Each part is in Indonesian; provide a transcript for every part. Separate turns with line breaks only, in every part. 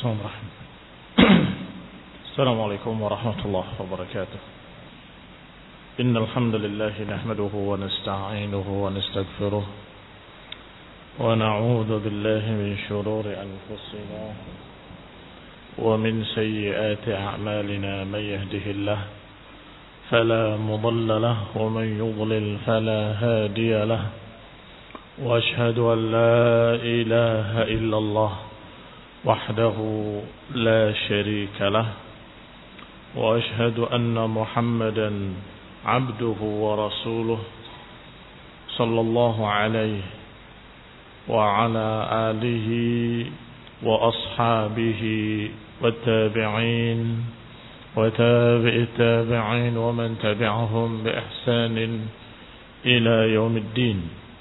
السلام عليكم ورحمة الله وبركاته. إن الحمد لله نحمده ونستعينه ونستغفره ونعوذ بالله من شرور أنفسنا ومن سيئات أعمالنا. من يهده الله فلا مضل له ومن يضلل فلا هادي له، وأشهد أن لا إله إلا الله وحده لا شريك له، وأشهد أن محمدا عبده ورسوله صلى الله عليه وعلى آله وأصحابه والتابعين وتابع التابعين ومن تبعهم بإحسان إلى يوم الدين.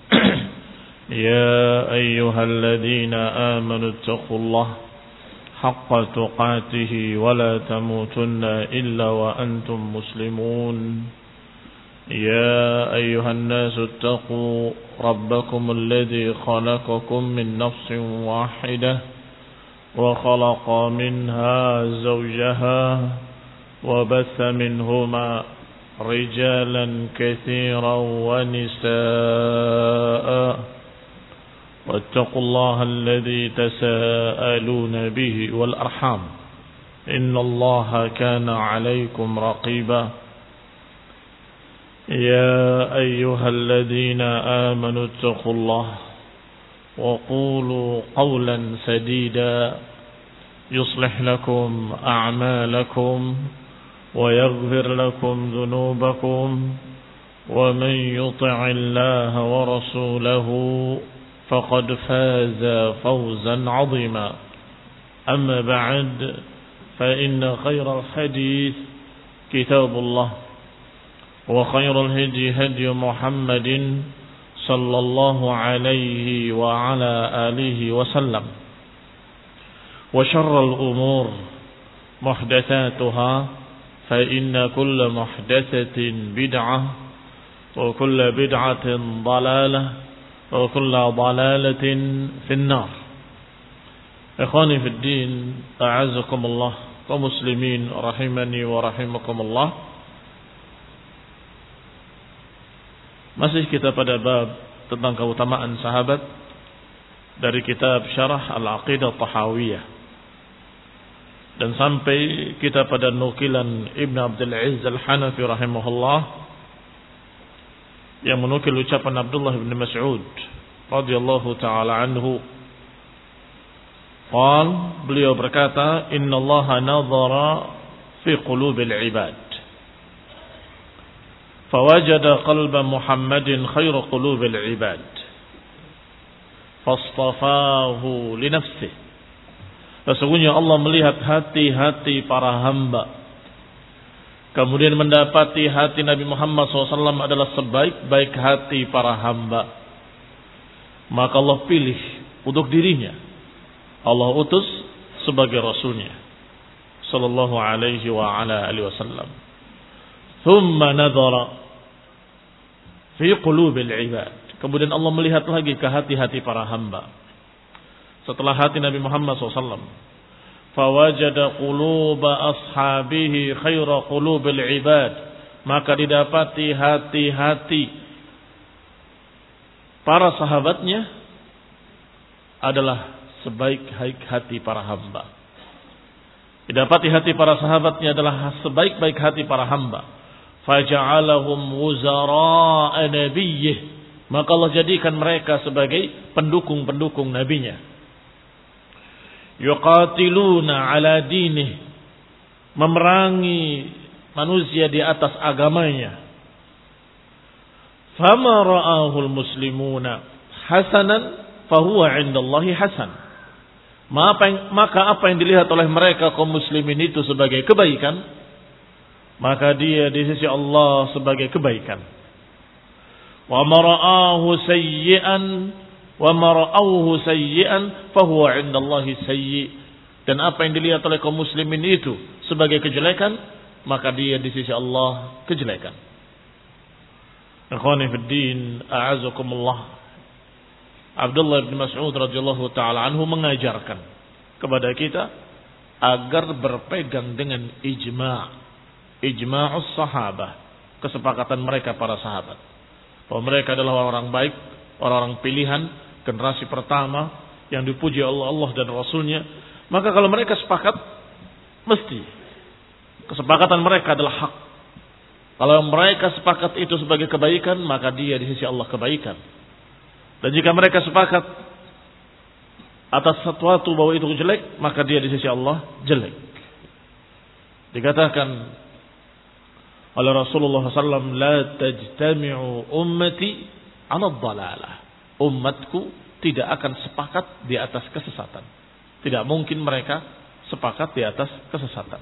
يا أيها الذين آمنوا اتقوا الله حق تقاته ولا تموتن إلا وأنتم مسلمون. يا أيها الناس اتقوا ربكم الذي خلقكم من نفس واحدة وخلق منها زوجها وبث منهما رجالا كثيرا ونساء، واتقوا الله الذي تساءلون به والأرحام إن الله كان عليكم رقيبا. يا أيها الذين آمنوا اتقوا الله وقولوا قولا سديدا يصلح لكم أعمالكم ويغفر لكم ذنوبكم، ومن يطع الله ورسوله فقد فاز فوزا عظيما. أما بعد، فإن خير الحديث كتاب الله، وخير الهدي هدي محمد صلى الله عليه وعلى آله وسلم، وشر الأمور محدثاتها، فإن كل محدثة بدعة وكل بدعة ضلالة وكل ضلالة في النار. إخواني في الدين، أعزكم الله ومسلمين رحمني ورحمكم الله. Masih kita pada bab tentang keutamaan sahabat dari kitab Syarah Al-Aqidah Tahawiyah, dan sampai kita pada nukilan Ibn Abdul Aziz Al-Hanafi rahimahullah yang menukil ucapan Abdullah bin Mas'ud radhiyallahu ta'ala anhu. Beliau berkata, Inna Allah nadhara fi qulubil ibad fawajada qalba Muhammadin khairu qulubil ibad fastafahu li nafsihi. Sesungguhnya Allah melihat hati-hati para hamba, kemudian mendapati hati Nabi Muhammad SAW adalah sebaik-baik hati para hamba. Maka Allah pilih untuk dirinya, Allah utus sebagai Rasulnya Sallallahu alaihi wa ala alihi wasallam. Thumma nadhara fi qulubil ibad. Kemudian Allah melihat lagi ke hati-hati para hamba. Setelah hati Nabi Muhammad SAW, fawajada quluba ashabihi khaira qulubil ibad. Maka didapati hati-hati para sahabatnya adalah sebaik-baik hati para hamba. Didapati hati para sahabatnya adalah sebaik-baik hati para hamba. Faja'alahum wuzara'a nabiyyih. Maka Allah jadikan mereka sebagai pendukung-pendukung nabinya. Yuqatiluna ala dinih, memerangi manusia di atas agamanya. Fama ra'ahul muslimuna hasanan fahuwa 'indallahi hasan. Maka apa yang dilihat oleh mereka kaum muslimin itu sebagai kebaikan, maka dia di sisi Allah sebagai kebaikan. Wa mara'ahu sayyi'an wa mara'awhu sayyi'an fahuwa 'indallahi sayyi'. Dan apa yang dilihat oleh kaum muslimin itu sebagai kejelekan, maka dia di sisi Allah kejelekan. Ikhwani fid din, a'azakumullah. Abdullah bin Mas'ud radhiyallahu taala anhu mengajarkan kepada kita agar berpegang dengan ijma'us sahabah, kesepakatan mereka para sahabat, bahwa mereka adalah orang baik, orang-orang pilihan, generasi pertama yang dipuji Allah dan Rasulnya. Maka kalau mereka sepakat, mesti kesepakatan mereka adalah hak. Kalau mereka sepakat itu sebagai kebaikan, maka dia di sisi Allah kebaikan. Dan jika mereka sepakat atas sesuatu bahwa itu jelek, maka dia di sisi Allah jelek. Dikatakan oleh Rasulullah SAW, la tajtami'u ummati 'ala dhalalah. Umatku tidak akan sepakat di atas kesesatan. Tidak mungkin mereka sepakat di atas kesesatan.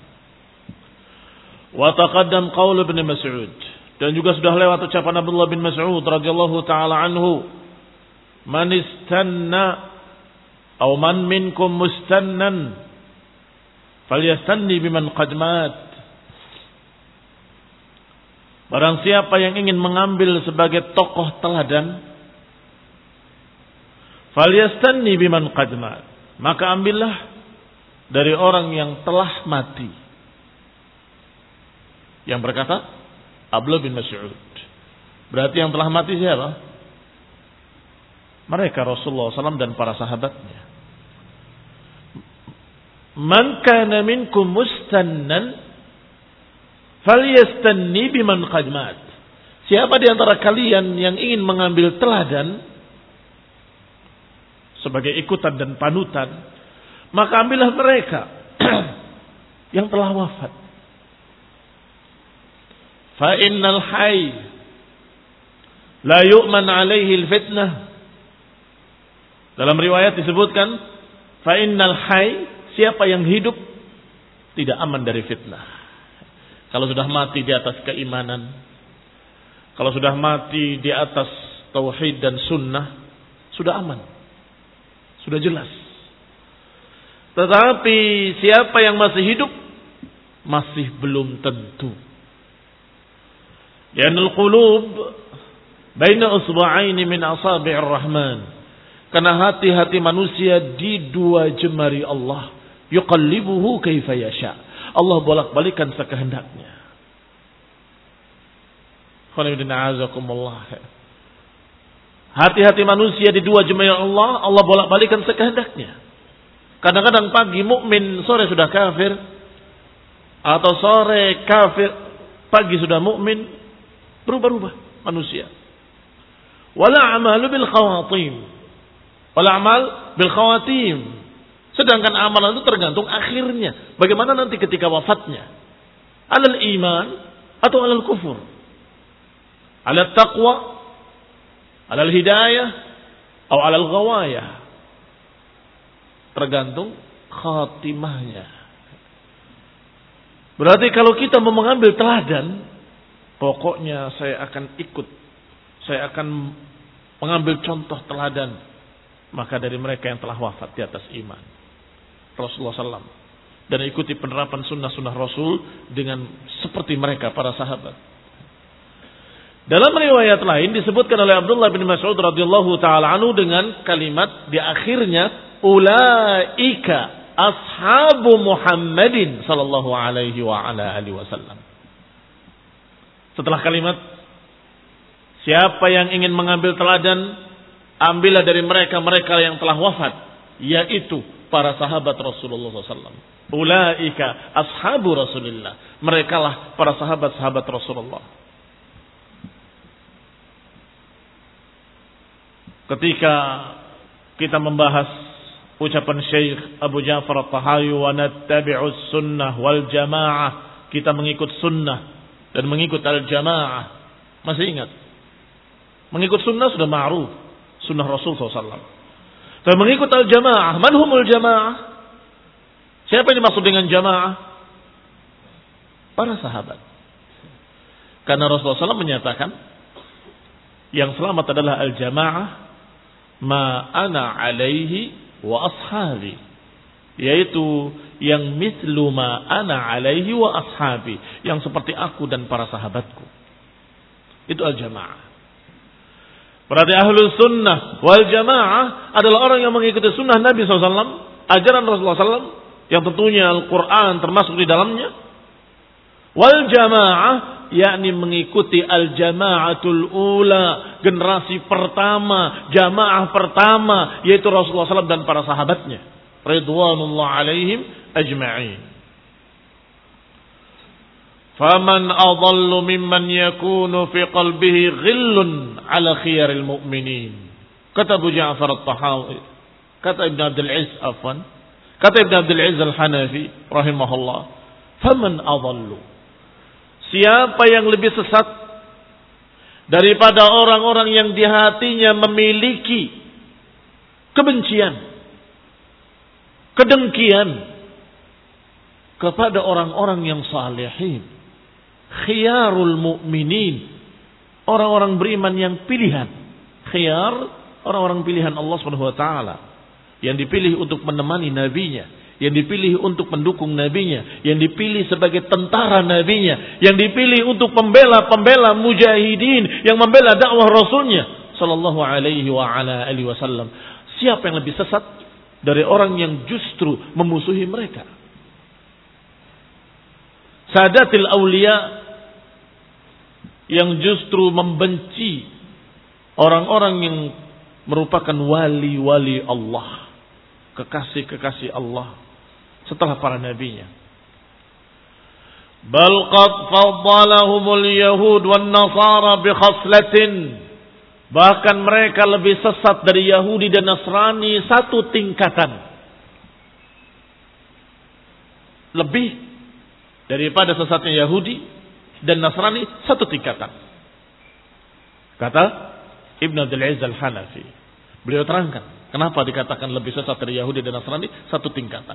Wa taqaddam qaul Ibnu Mas'ud, dan juga sudah lewat ucapan Abdullah bin Mas'ud radhiyallahu taala anhu, man istanna aw man minkum mustannan falyastanni biman qad mat. Barang siapa yang ingin mengambil sebagai tokoh teladan, falyastanni biman qad mat, maka ambillah dari orang yang telah mati. Yang berkata Abdullah bin Mas'ud. Berarti yang telah mati siapa? Mereka Rasulullah SAW dan para sahabatnya. Man kana minkum mustannan falyastanni biman qad mat. Siapa di antara kalian yang ingin mengambil teladan sebagai ikutan dan panutan, maka ambillah mereka yang telah wafat. Fa innal hayy la yu'man alaihi al-fitnah. Dalam riwayat disebutkan, fa innal hayy, siapa yang hidup tidak aman dari fitnah. Kalau sudah mati di atas keimanan, kalau sudah mati di atas tauhid dan sunnah, sudah aman, sudah jelas. Tetapi siapa yang masih hidup, masih belum tentu. Lianul qulub baina usba'aini min asabi'ir rahman. Karena hati-hati manusia di dua jemari Allah. Yuqallibuhu kaifa yasha. Allah bolak-balikan sekehendaknya. Hati-hati manusia di dua jemari Allah, Allah bolak-balikan sekehendaknya. Kadang-kadang pagi mukmin, sore sudah kafir, atau sore kafir, pagi sudah mukmin. Berubah-ubah manusia. Wala amalu bil khawatim. Wala amal bil khawatim. Sedangkan amalan itu tergantung akhirnya. Bagaimana nanti ketika wafatnya? Alal iman atau alal kufur? Alal taqwa? Alal hidayah? Atau alal ghawayah? Tergantung khatimahnya. Berarti kalau kita mau mengambil teladan, pokoknya saya akan ikut, saya akan mengambil contoh teladan, maka dari mereka yang telah wafat di atas iman, Rasulullah SAW, dan ikuti penerapan sunnah-sunnah Rasul dengan seperti mereka para sahabat. Dalam riwayat lain disebutkan oleh Abdullah bin Mas'ud radhiyallahu taala anhu dengan kalimat di akhirnya, ulaika ashabu Muhammadin sallallahu alaihi wa ala alihi wasallam. Setelah kalimat, siapa yang ingin mengambil teladan, ambillah dari mereka yang telah wafat, yaitu para sahabat Rasulullah SAW. Ulaika ashabu Rasulillah. Merekalah para sahabat-sahabat Rasulullah. Ketika kita membahas ucapan Syekh Abu Ja'far At-Tahawi, wa nattabi'us sunnah wal jamaah, kita mengikut sunnah dan mengikut al-jamaah. Masih ingat? Mengikut sunnah sudah ma'ruf, sunnah Rasul SAW. Dan mengikut al-jamaah, manhumul jamaah? Siapa yang dimaksud dengan jamaah? Para sahabat. Karena Rasulullah SAW menyatakan, yang selamat adalah al-jamaah, ma ana alaihi wa ashabi. Yaitu yang mislu ma ana alaihi wa ashabi, yang seperti aku dan para sahabatku. Itu al-jamaah. Berarti ahlus sunnah wal jamaah adalah orang yang mengikuti sunnah Nabi SAW, ajaran Rasulullah SAW, yang tentunya Al-Quran termasuk di dalamnya. Wal jamaah, yakni mengikuti al-jama'atul ula, generasi pertama, jamaah pertama, yaitu Rasulullah SAW dan para sahabatnya, ridwanullah alaihim ajma'in. Faman adallu mimman yakunu fi qalbihi ghillun ala khiyaril mu'minin. Kata Abu Ja'far at-Tahawi, kata Ibn Abdul Aziz kata Ibn Abdul Aziz al-Hanafi rahimahullah, faman adallu, siapa yang lebih sesat daripada orang-orang yang di hatinya memiliki kebencian, kedengkian kepada orang-orang yang salihin, khiyarul mu'minin, orang-orang beriman yang pilihan. Khiyar, orang-orang pilihan Allah Subhanahu wa taala, yang dipilih untuk menemani nabinya, yang dipilih untuk mendukung nabinya, yang dipilih sebagai tentara nabinya, yang dipilih untuk pembela-pembela mujahidin yang membela dakwah Rasulnya sallallahu alaihi wa ala alihi wasallam. Siapa yang lebih sesat dari orang yang justru memusuhi mereka? Sadatil aulia yang justru membenci orang-orang yang merupakan wali-wali Allah, kekasih-kekasih Allah setelah para nabinya. Bal qad faddalahumul yahud wan nasara bi khaslatin, bahkan mereka lebih sesat dari Yahudi dan Nasrani satu tingkatan, lebih daripada sesatnya Yahudi dan Nasrani satu tingkatan. Kata Ibn Abdul Aziz al-Hanafi, beliau terangkan kenapa dikatakan lebih sesat dari Yahudi dan Nasrani satu tingkatan.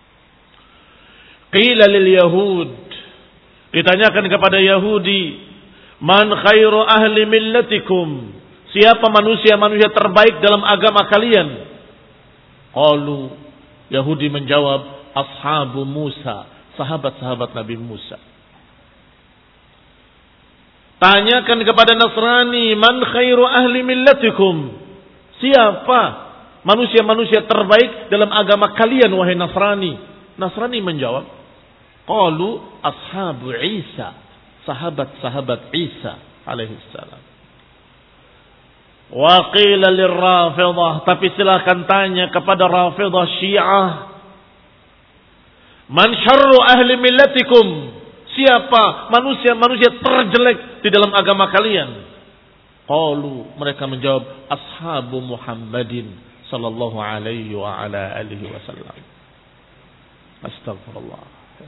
Qila lil Yahud, ditanyakan kepada Yahudi, man khairu ahli millatikum, siapa manusia-manusia terbaik dalam agama kalian? Qalu, Yahudi menjawab, ashabu Musa, sahabat-sahabat Nabi Musa. Tanyakan kepada Nasrani, man khairu ahli millatikum, siapa manusia-manusia terbaik dalam agama kalian wahai Nasrani? Nasrani menjawab, qalu ashabu Isa, sahabat-sahabat Isa alaihi salam. Wa qila lirrafidah, tapi silakan tanya kepada Rafidah Syiah, man syarru ahli millatikum, siapa manusia-manusia terjelek di dalam agama kalian? Qalu, mereka menjawab, ashabu Muhammadin sallallahu alaihi wa ala alihi wasallam. Astagfirullah.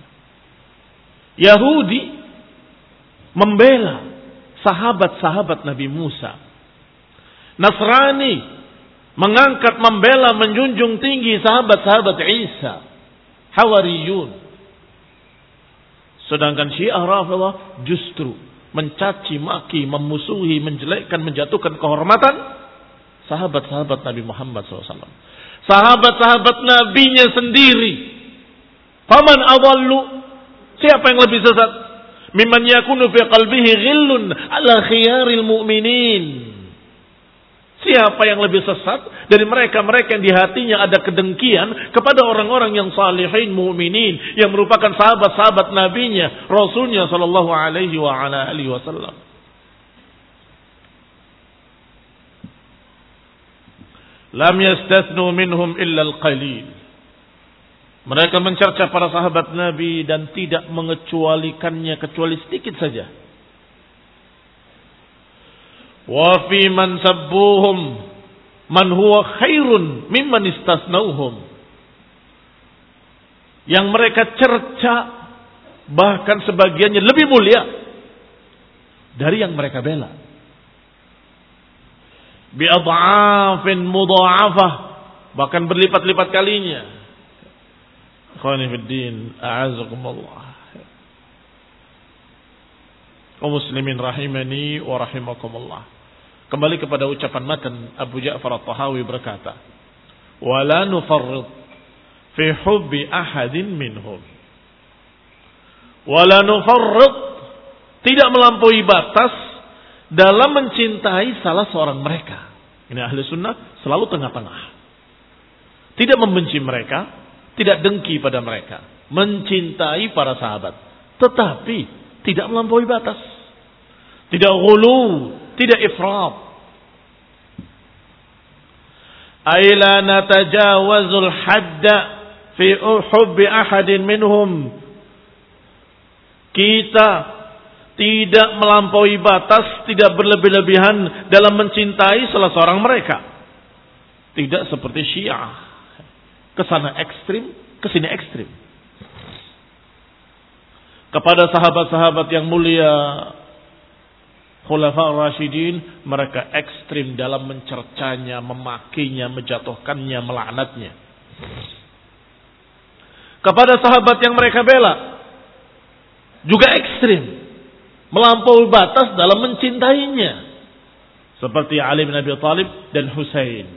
Yahudi membela sahabat-sahabat Nabi Musa. Nasrani mengangkat, membela, menjunjung tinggi sahabat-sahabat Isa, Hawariyun. Sedangkan Syiah Rafidah justru mencaci maki, memusuhi, menjelekkan, menjatuhkan kehormatan sahabat-sahabat Nabi Muhammad SAW, sahabat-sahabat Nabinya sendiri. Faman adallu, siapa yang lebih sesat? Mimman yakunu fi qalbihi ghillun ala khiyaril mu'minin, siapa yang lebih sesat dari mereka-mereka yang di hatinya ada kedengkian kepada orang-orang yang salihin, mu'minin, yang merupakan sahabat-sahabat nabinya, rasulnya sallallahu alaihi wa ala alihi wasallam. Lam yastathnu minhum illa al-qalil, mereka mencerca para sahabat Nabi dan tidak mengecualikannya kecuali sedikit saja. Wa fi man sabbuhum man huwa khairun mimman istasnauhum, yang mereka cerca bahkan sebagiannya lebih mulia dari yang mereka bela. Bi adhafin mudha'afah, bahkan berlipat-lipat kalinya. Ikhwani fid din, a'azakumullah. Kaum muslimin rahimani wa rahimakumullah. Kembali kepada ucapan matan, Abu Ja'far at-Tahawi berkata, "Wala nufarrid fi hubbi ahadin minhum." Wala nufarrid, tidak melampaui batas dalam mencintai salah seorang mereka. Ini ahli sunnah selalu tengah-tengah. Tidak membenci mereka, tidak dengki pada mereka, mencintai para sahabat, tetapi tidak melampaui batas, tidak ghulu, tidak ifrat. Aila natajawazul hadda fi hubbi ahadin minhum. Kita tidak melampaui batas, tidak berlebih-lebihan dalam mencintai salah seorang mereka. Tidak seperti Syiah, kesana ekstrim, kesini ekstrim. Kepada sahabat-sahabat yang mulia, Khulafa Rasyidin, mereka ekstrim dalam mencercanya, memakinya, menjatuhkannya, melaknatnya. Kepada sahabat yang mereka bela, juga ekstrim, melampaui batas dalam mencintainya. Seperti Ali bin Abi Thalib dan Husain.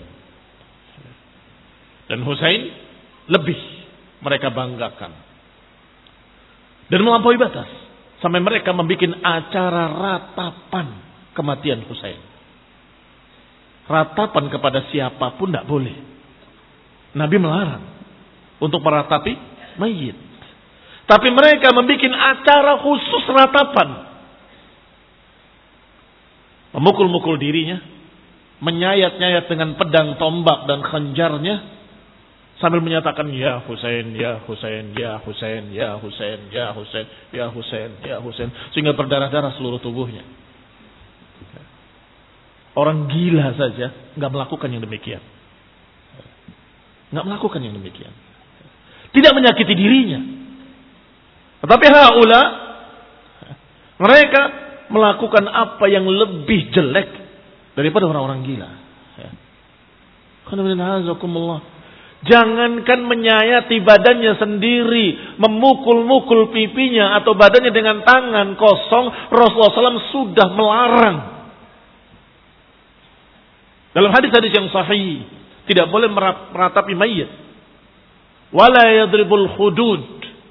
Dan Husain lebih mereka banggakan. Dan melampaui batas. Sampai mereka membuat acara ratapan kematian Husain. Ratapan kepada siapapun tidak boleh. Nabi melarang untuk meratapi mayit. Tapi mereka membuat acara khusus ratapan. Memukul-mukul dirinya. Menyayat-nyayat dengan pedang, tombak dan khanjarnya. Sambil menyatakan, ya Husain, ya Husain, ya Husain, ya Husain, ya Husain, ya Husain, ya Husain. Sehingga berdarah-darah seluruh tubuhnya. Orang gila saja nggak melakukan yang demikian. Nggak melakukan yang demikian. Tidak menyakiti dirinya. Tetapi haula, mereka melakukan apa yang lebih jelek daripada orang-orang gila. Jangankan menyayati badannya sendiri, memukul-mukul pipinya atau badannya dengan tangan kosong, Rasulullah SAW sudah melarang. Dalam hadis-hadis yang sahih, tidak boleh meratapi mayit. Wala yadribul hudud.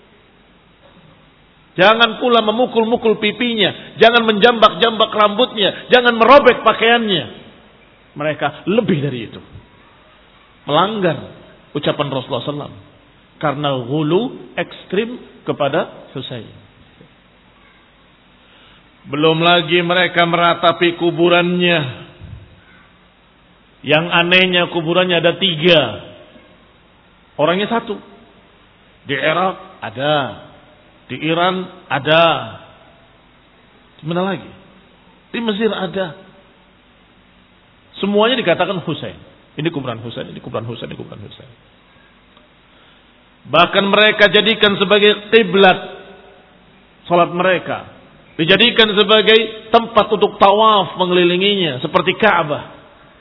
Jangan pula memukul-mukul pipinya, jangan menjambak-jambak rambutnya, jangan merobek pakaiannya. Mereka lebih dari itu. Melanggar ucapan Rasulullah SAW. Karena ghulu ekstrim kepada Husain. Belum lagi mereka meratapi kuburannya. Yang anehnya kuburannya ada 3. Orangnya 1. Di Irak ada. Di Iran ada. Di mana lagi? Di Mesir ada. Semuanya dikatakan Husain. Ini kuburan Husain, ini kuburan Husain, ini kuburan Husain. Bahkan mereka jadikan sebagai kiblat salat mereka. Dijadikan sebagai tempat untuk tawaf mengelilinginya seperti Ka'bah.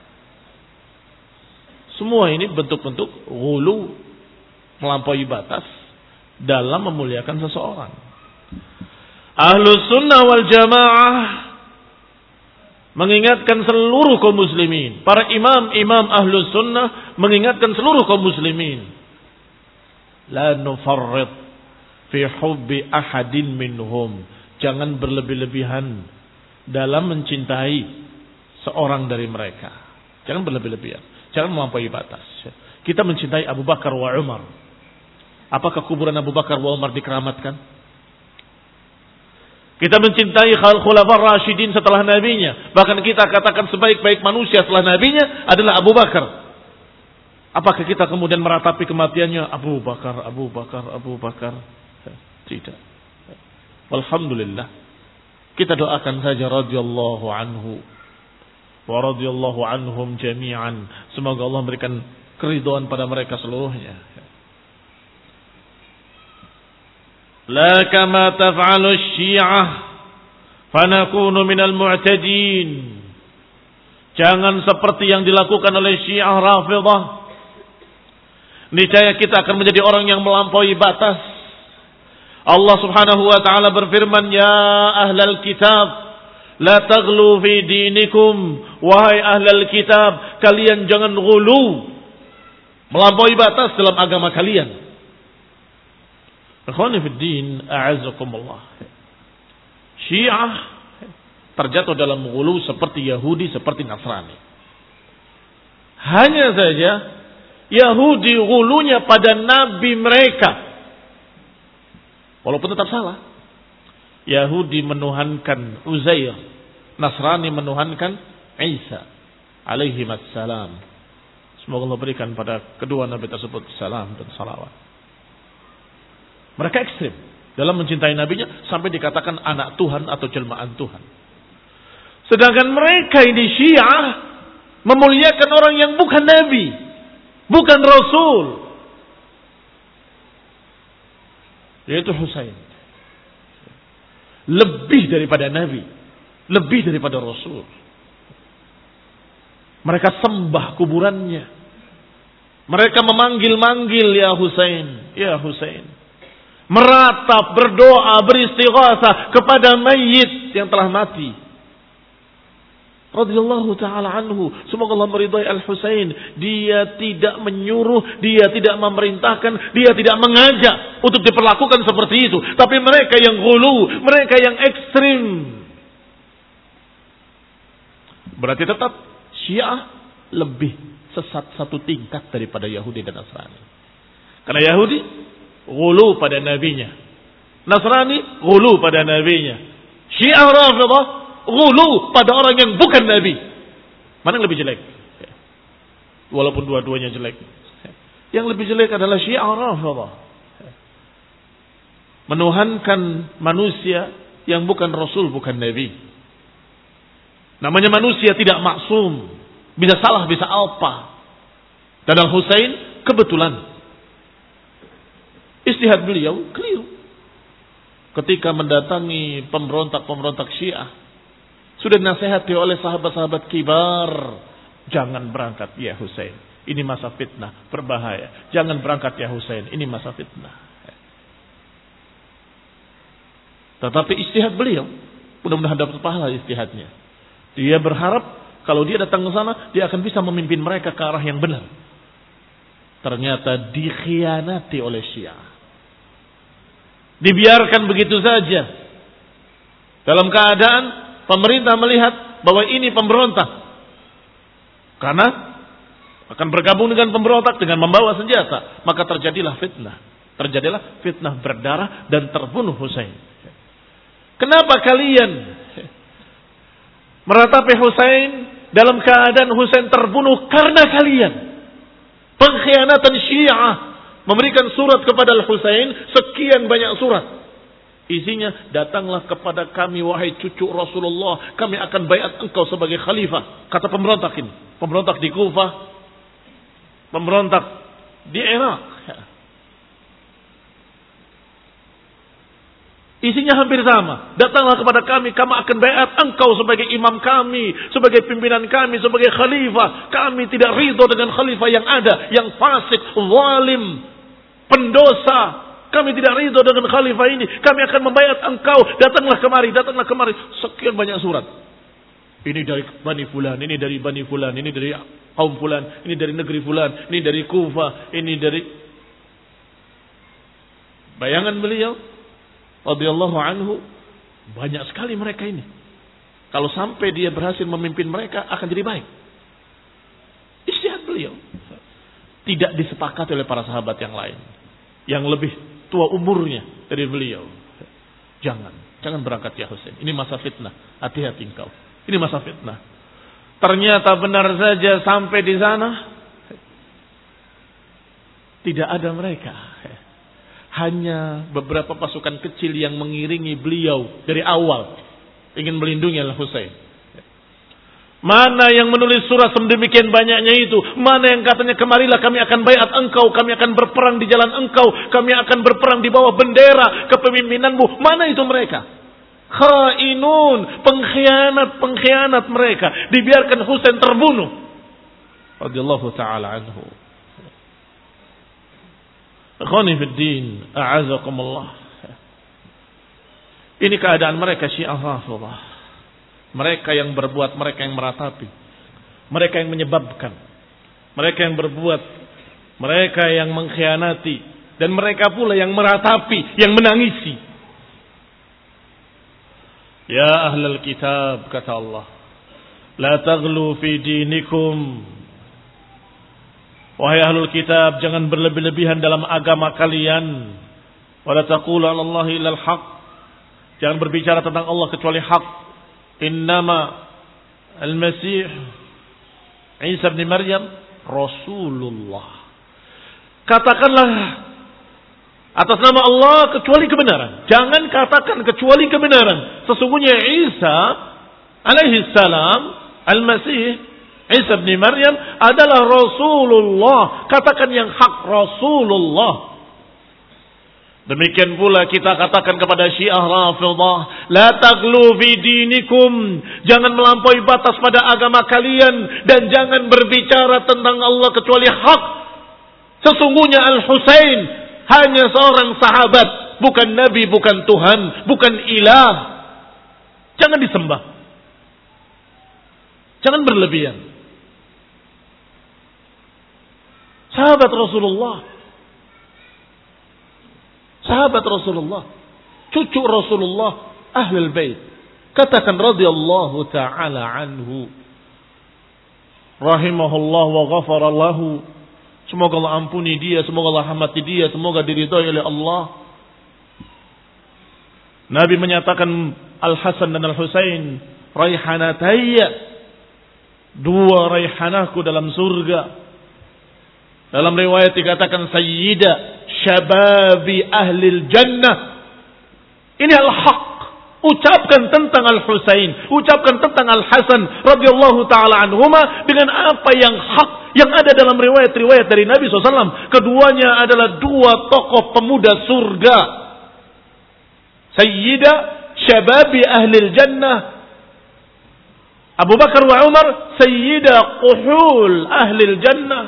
Semua ini bentuk-bentuk ghulu, melampaui batas dalam memuliakan seseorang. Ahlus sunnah wal jamaah mengingatkan seluruh kaum muslimin. Para imam-imam ahlus sunnah mengingatkan seluruh kaum muslimin. La nufarrid fi hubbi ahadin minhum. Jangan berlebih-lebihan dalam mencintai seorang dari mereka. Jangan berlebih-lebihan. Jangan melampaui batas. Kita mencintai Abu Bakar wa Umar. Apakah kuburan Abu Bakar wa Umar dikeramatkan? Kita mencintai Khulafaur Rasyidin setelah nabinya. Bahkan kita katakan sebaik-baik manusia setelah nabinya adalah Abu Bakar. Apakah kita kemudian meratapi kematiannya Abu Bakar, Abu Bakar, Abu Bakar? Tidak. Alhamdulillah. Kita doakan saja radhiyallahu anhu wa radhiyallahu anhum jami'an. Semoga Allah memberikan keridhaan pada mereka seluruhnya. La kama taf'alu syiah fanakunu minal mu'tadin. Jangan seperti yang dilakukan oleh Syiah Rafidhah. Niscaya kita akan menjadi orang yang melampaui batas. Allah Subhanahu wa taala berfirman, "Ya ahlal kitab, la taghlu fi dinikum." Wahai ahlal kitab, kalian jangan ghulu, melampaui batas dalam agama kalian. Ikhwani fid din, a'azzakumullah. Syiah terjatuh dalam ghulu seperti Yahudi, seperti Nasrani. Hanya saja Yahudi ghulunya pada nabi mereka. Walaupun tetap salah. Yahudi menuhankan Uzair, Nasrani menuhankan Isa alaihi wassalam. Semoga Allah berikan pada kedua nabi tersebut salam dan salawat. Mereka ekstrim dalam mencintai nabinya sampai dikatakan anak Tuhan atau jelmaan Tuhan. Sedangkan mereka ini Syiah memuliakan orang yang bukan nabi, bukan rasul, yaitu Husain. Lebih daripada nabi, lebih daripada rasul. Mereka sembah kuburannya. Mereka memanggil-manggil ya Husain, ya Husain. Meratap, berdoa, beristighatsah kepada mayit yang telah mati. Radhiyallahu ta'ala anhu. Semoga Allah meridai Al-Husain. Dia tidak menyuruh, dia tidak memerintahkan, dia tidak mengajak untuk diperlakukan seperti itu. Tapi mereka yang ghulu, mereka yang ekstrim. Berarti tetap Syiah lebih sesat satu tingkat daripada Yahudi dan Nasrani. Karena Yahudi ghulu pada nabinya, Nasrani ghulu pada nabinya, Syiah Rafidhah ghulu pada orang yang bukan nabi. Mana yang lebih jelek? Walaupun dua-duanya jelek, yang lebih jelek adalah Syiah Rafidhah, menuhankan manusia yang bukan rasul, bukan nabi. Namanya manusia tidak maksum, bisa salah, bisa apa. Dan Al-Husain kebetulan istihad beliau keliru. Ketika mendatangi pemberontak-pemberontak Syiah, sudah dinasihati oleh sahabat-sahabat kibar, jangan berangkat ya Husain, ini masa fitnah, berbahaya. Jangan berangkat ya Husain, ini masa fitnah. Tetapi istihad beliau, mudah-mudahan dapat pahala istihadnya. Dia berharap kalau dia datang ke sana, dia akan bisa memimpin mereka ke arah yang benar. Ternyata dikhianati oleh Syiah. Dibiarkan begitu saja. Dalam keadaan pemerintah melihat bahwa ini pemberontak. Karena akan bergabung dengan pemberontak dengan membawa senjata. Maka terjadilah fitnah. Terjadilah fitnah berdarah dan terbunuh Husain. Kenapa kalian meratapi Husain dalam keadaan Husain terbunuh karena kalian? Pengkhianatan Syiah memberikan surat kepada Al-Husain, sekian banyak surat. Isinya, datanglah kepada kami wahai cucu Rasulullah, kami akan baiat engkau sebagai khalifah. Kata pemberontak ini, pemberontak di Kufah, pemberontak di Irak. Isinya hampir sama. Datanglah kepada kami, kami akan baiat engkau sebagai imam kami, sebagai pimpinan kami, sebagai khalifah. Kami tidak ridho dengan khalifah yang ada, yang fasik, zalim, pendosa. Kami tidak ridho dengan khalifah ini. Kami akan membaiat engkau. Datanglah kemari, datanglah kemari. Sekian banyak surat. Ini dari Bani Fulan, ini dari Bani Fulan, ini dari kaum Fulan, ini dari negeri Fulan, ini dari Kufah, ini dari... Bayangan beliau radhiyallahu anhu, banyak sekali mereka ini. Kalau sampai dia berhasil memimpin mereka, akan jadi baik. Ijtihad beliau tidak disepakati oleh para sahabat yang lain, yang lebih tua umurnya dari beliau. Jangan berangkat ya Husain. Ini masa fitnah. Hati-hati engkau. Ini masa fitnah. Ternyata benar saja sampai di sana tidak ada mereka. Hanya beberapa pasukan kecil yang mengiringi beliau dari awal, ingin melindungi Al-Husain. Mana yang menulis surat sedemikian banyaknya itu? Mana yang katanya kemarilah kami akan baiat engkau, kami akan berperang di jalan engkau, kami akan berperang di bawah bendera kepemimpinanmu? Mana itu mereka? Khainun, pengkhianat mereka. Dibiarkan Husain terbunuh radhiyallahu taala anhu. Akhwani fid din, a'azakumullah. Ini keadaan mereka Syiah Rafidhah. Mereka yang berbuat, mereka yang meratapi, mereka yang menyebabkan, mereka yang berbuat, mereka yang mengkhianati, dan mereka pula yang meratapi, yang menangisi. Ya ahlal kitab, kata Allah, la taghlu fi dinikum. Wahai ahlul kitab, jangan berlebih-lebihan dalam agama kalian. Wala taqulu 'ala Allahi illal haq. Jangan berbicara tentang Allah kecuali hak. Innama al-Masih Isa bin Maryam Rasulullah. Katakanlah atas nama Allah kecuali kebenaran. Jangan katakan kecuali kebenaran. Sesungguhnya Isa alaihi salam, al-Masih Isa bin Maryam adalah Rasulullah. Katakan yang hak, Rasulullah. Demikian pula kita katakan kepada Syiah Rafidhah, la taghlu fi dinikum, jangan melampaui batas pada agama kalian dan jangan berbicara tentang Allah kecuali hak. Sesungguhnya Al-Husain hanya seorang sahabat, bukan nabi, bukan Tuhan, bukan ilah. Jangan disembah. Jangan berlebihan. Sahabat Rasulullah, sahabat Rasulullah, cucu Rasulullah, ahlul bait. Katakan radhiyallahu ta'ala anhu, rahimahullah wa ghafara lahu. Semoga Allah ampuni dia, semoga Allah rahmati dia, semoga diridhai oleh Allah. Nabi menyatakan Al-Hasan dan Al-Husain raihanatayya, dua raihanahku dalam surga. Dalam riwayat dikatakan sayyida syababi ahlil jannah. Ini al-haq. Ucapkan tentang Al-Husain, ucapkan tentang Al-Hasan radhiyallahu taala anhuma dengan apa yang hak yang ada dalam riwayat-riwayat dari Nabi SAW. Keduanya adalah dua tokoh pemuda surga. Sayyida syababi ahlil jannah Abu Bakar wa Umar, sayyida quhul ahlil jannah.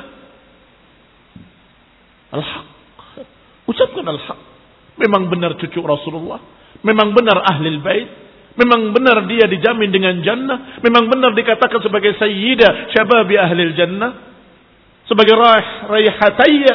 Al-haq. Ucapkan al-haq. Memang benar cucu Rasulullah. Memang benar ahlil bait. Memang benar dia dijamin dengan jannah. Memang benar dikatakan sebagai sayyida syababi ahlil jannah. Sebagai raihatayya.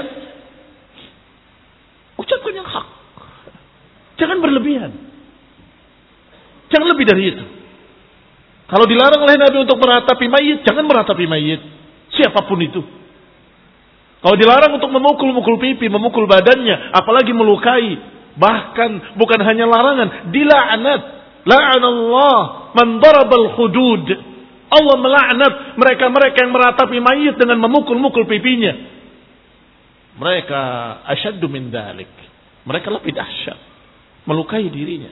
Ucapkan yang hak. Jangan berlebihan. Jangan lebih dari itu. Kalau dilarang oleh Nabi untuk meratapi mayit, jangan meratapi mayit. Siapapun itu. Kalau dilarang untuk memukul-mukul pipi, memukul badannya, apalagi melukai, bahkan bukan hanya larangan, dilaknat. La'anallah man darabal hudud. Allah melaknat mereka-mereka yang meratapi mayit dengan memukul-mukul pipinya. Mereka asyaddu min dzalik. Mereka lebih dahsyat, melukai dirinya.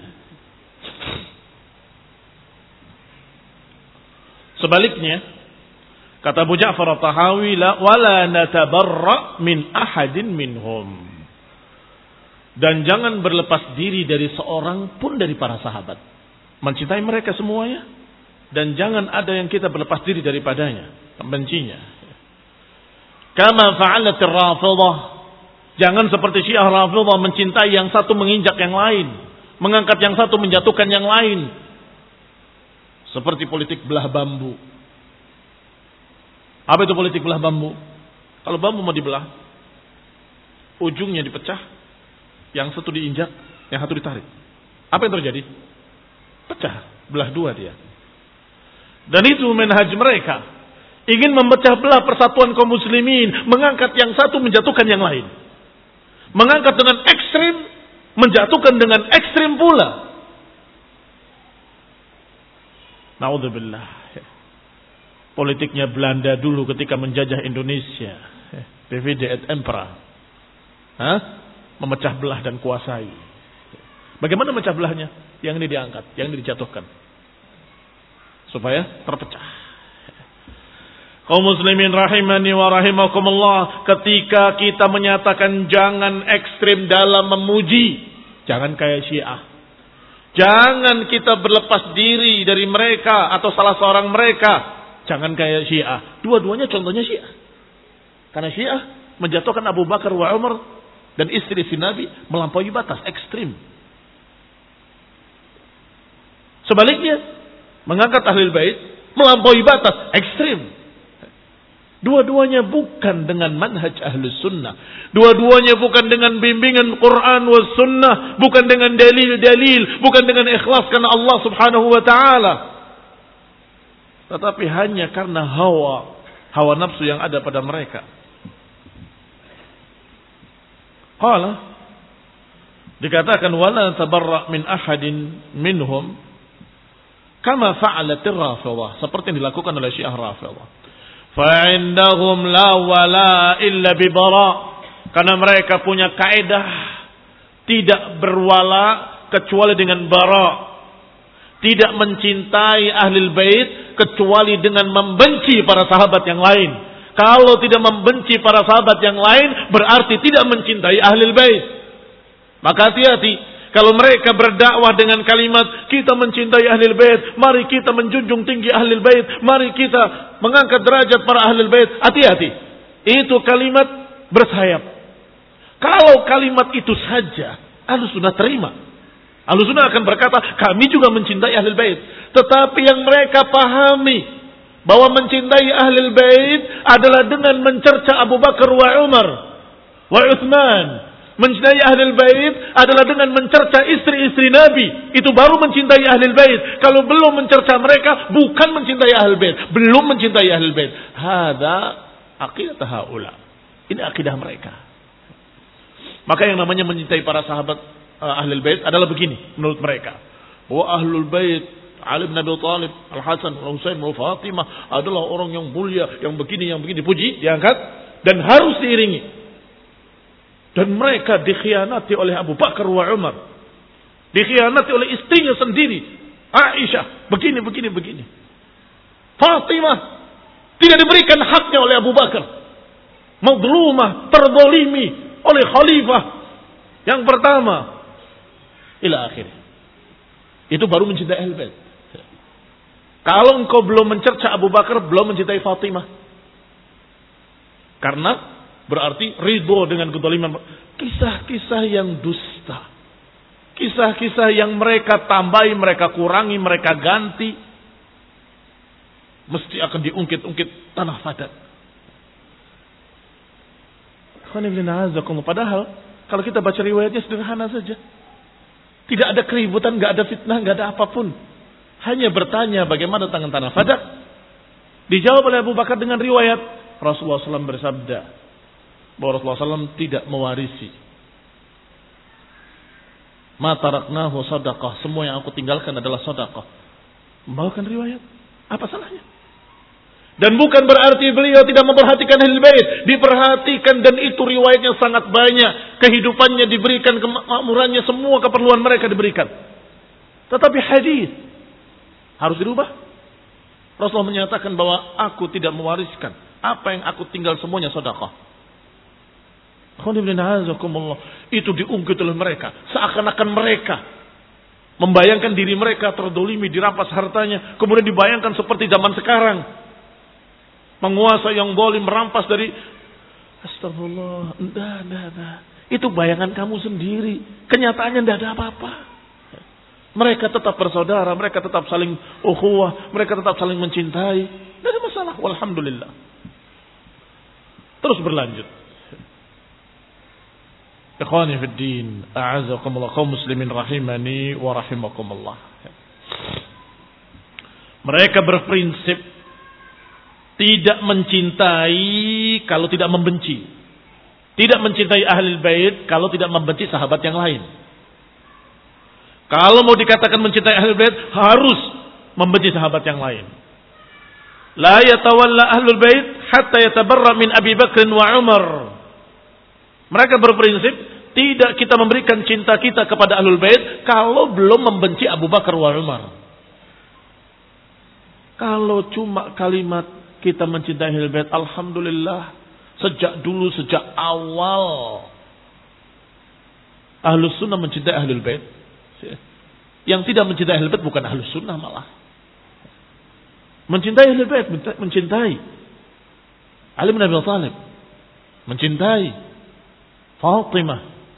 Sebaliknya, kata Abu Ja'far At-Tahawi, wala natabarra min ahadin minhum. Dan jangan berlepas diri dari seorang pun dari para sahabat. Mencintai mereka semuanya. Dan jangan ada yang kita berlepas diri daripadanya. Membencinya. Kama fa'alatir Rafidhah. Jangan seperti Syiah Rafidhah mencintai yang satu menginjak yang lain. Mengangkat yang satu menjatuhkan yang lain. Seperti politik belah bambu. Apa itu politik belah bambu? Kalau bambu mau dibelah, ujungnya dipecah, yang satu diinjak, yang satu ditarik. Apa yang terjadi? Pecah, belah dua dia. Dan itu manhaj mereka. Ingin memecah belah persatuan kaum muslimin, mengangkat yang satu menjatuhkan yang lain. Mengangkat dengan ekstrim, menjatuhkan dengan ekstrim pula. Naudzubillah. Politiknya Belanda dulu ketika menjajah Indonesia. Divide et impera. Memecah belah dan kuasai. Bagaimana memecah belahnya? Yang ini diangkat, yang ini dijatuhkan. Supaya terpecah. Kaum muslimin rahimani wa rahimakumullah. Ketika kita menyatakan jangan ekstrim dalam memuji. Jangan kayak Syiah. Jangan kita berlepas diri dari mereka atau salah seorang mereka. Jangan kayak Syiah. Dua-duanya contohnya Syiah. Karena Syiah menjatuhkan Abu Bakar wa Umar dan istri si Nabi melampaui batas ekstrim. Sebaliknya, mengangkat ahlul bait melampaui batas ekstrim. Dua-duanya bukan dengan manhaj ahlus sunnah. Dua-duanya bukan dengan bimbingan Quran was sunnah. Bukan dengan dalil-dalil. Bukan dengan ikhlas karena Allah subhanahu wa ta'ala. Tetapi hanya karena hawa nafsu yang ada pada mereka. Qala, dikatakan wala tabarra' min ahadin minhum kama fa'alatir Rafidhah, seperti yang dilakukan oleh Syiah Rafidhah. Fa'indahum la wala illa bi bara', karena mereka punya kaidah tidak berwala kecuali dengan bara'. Tidak mencintai ahlul bait kecuali dengan membenci para sahabat yang lain. Kalau tidak membenci para sahabat yang lain berarti tidak mencintai ahlul bait. Maka hati-hati kalau mereka berdakwah dengan kalimat kita mencintai ahlul bait, mari kita menjunjung tinggi ahlul bait, mari kita mengangkat derajat para ahlul bait. Hati-hati. Itu kalimat bersayap. Kalau kalimat itu saja Ahlussunnah terima. Ahlussunnah akan berkata, kami juga mencintai ahlul bait. Tetapi yang mereka pahami bahwa mencintai ahlul bait adalah dengan mencerca Abu Bakar wa Umar wa Utsman. Mencintai ahlul bait adalah dengan mencerca istri-istri Nabi. Itu baru mencintai ahlul bait. Kalau belum mencerca mereka, bukan mencintai ahlul bait. Belum mencintai ahlul bait. Hada aqidah haula. Ini akidah mereka. Maka yang namanya mencintai para sahabat Ahlul Bait adalah begini menurut mereka. Bahwa Ahlul Bait Ali bin Abi Thalib, Al-Hasan, Al-Husain, Al-Fatimah adalah orang yang mulia, yang begini dipuji, diangkat dan harus diiringi. Dan mereka dikhianati oleh Abu Bakar wa Umar. Dikhianati oleh istrinya sendiri, Aisyah, begini. Fatimah tidak diberikan haknya oleh Abu Bakar. Mazlumah, terzalimi oleh khalifah yang pertama. Ila akhir. Itu baru mencintai Ahlul Bait. Kalau engkau belum mencerca Abu Bakar, belum mencintai Fatimah. Karena berarti ridho dengan kezaliman. Kisah-kisah yang dusta. Kisah-kisah yang mereka tambahi, mereka kurangi, mereka ganti. Mesti akan diungkit-ungkit tanah padat. Padahal kalau kita baca riwayatnya sederhana saja. Tidak ada keributan, nggak ada fitnah, nggak ada apapun. Hanya bertanya bagaimana tanah padat. Dijawab oleh Abu Bakar dengan riwayat Rasulullah SAW bersabda bahwa Rasulullah SAW tidak mewarisi. Ma taraknahu sadaqah. Semua yang aku tinggalkan adalah sadaqah. Membawakan riwayat. Apa salahnya? Dan bukan berarti beliau tidak memperhatikan Ahlul Bait. Diperhatikan dan itu riwayatnya sangat banyak. Kehidupannya diberikan, kemakmurannya, semua keperluan mereka diberikan. Tetapi hadis harus dirubah. Rasulullah menyatakan bahwa aku tidak mewariskan. Apa yang aku tinggal semuanya sedekah. Itu diungkit oleh mereka. Seakan-akan mereka membayangkan diri mereka terdolimi, dirampas hartanya. Kemudian dibayangkan seperti zaman sekarang. Penguasa yang zalim merampas dari astagfirullah. Enggak. Itu bayangan kamu sendiri. Kenyataannya tidak ada apa-apa. Mereka tetap bersaudara, mereka tetap saling ukhuwah, mereka tetap saling mencintai. Tidak ada masalah, walhamdulillah. Terus berlanjut. Ikhwani fid din, a'azakumullah, kaum muslimin rahimani wa rahimakumullah. Mereka berprinsip tidak mencintai kalau tidak membenci. Tidak mencintai ahlul bait kalau tidak membenci sahabat yang lain. Kalau mau dikatakan mencintai ahlul bait harus membenci sahabat yang lain. La yatawalla ahlul bait hatta yatabarra min Abi Bakr wa Umar. Mereka berprinsip tidak kita memberikan cinta kita kepada ahlul bait kalau belum membenci Abu Bakar wa Umar. Kalau cuma kalimat kita mencintai ahlul bait, alhamdulillah, sejak dulu, sejak awal Ahlus Sunnah mencintai ahlul bait. Yang tidak mencintai ahlul bait bukan Ahlus Sunnah malah. Mencintai ahlul bait, mencintai Ali bin Abi Thalib, mencintai Fatimah,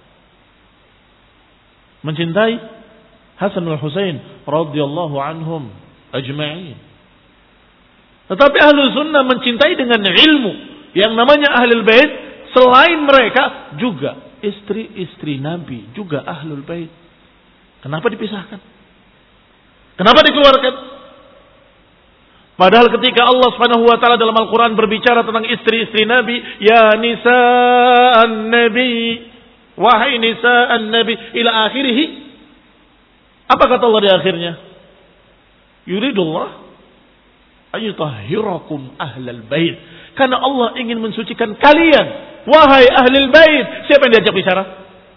mencintai Hasan wal Husain radhiyallahu anhum ajma'in. Tetapi Ahlus Sunnah mencintai dengan ilmu. Yang namanya Ahlul Bait, selain mereka juga istri-istri Nabi, juga Ahlul Bait. Kenapa dipisahkan? Kenapa dikeluarkan? Padahal ketika Allah Subhanahu wa taala dalam Al-Qur'an berbicara tentang istri-istri Nabi, ya nisa'an Nabi, wahai nisa'an nabi ila akhirih. Apa kata Allah di akhirnya? Yuridullah ayutahhirakum ahlal bait. Karena Allah ingin mensucikan kalian, wahai ahlul bait. Siapa yang diajak bicara?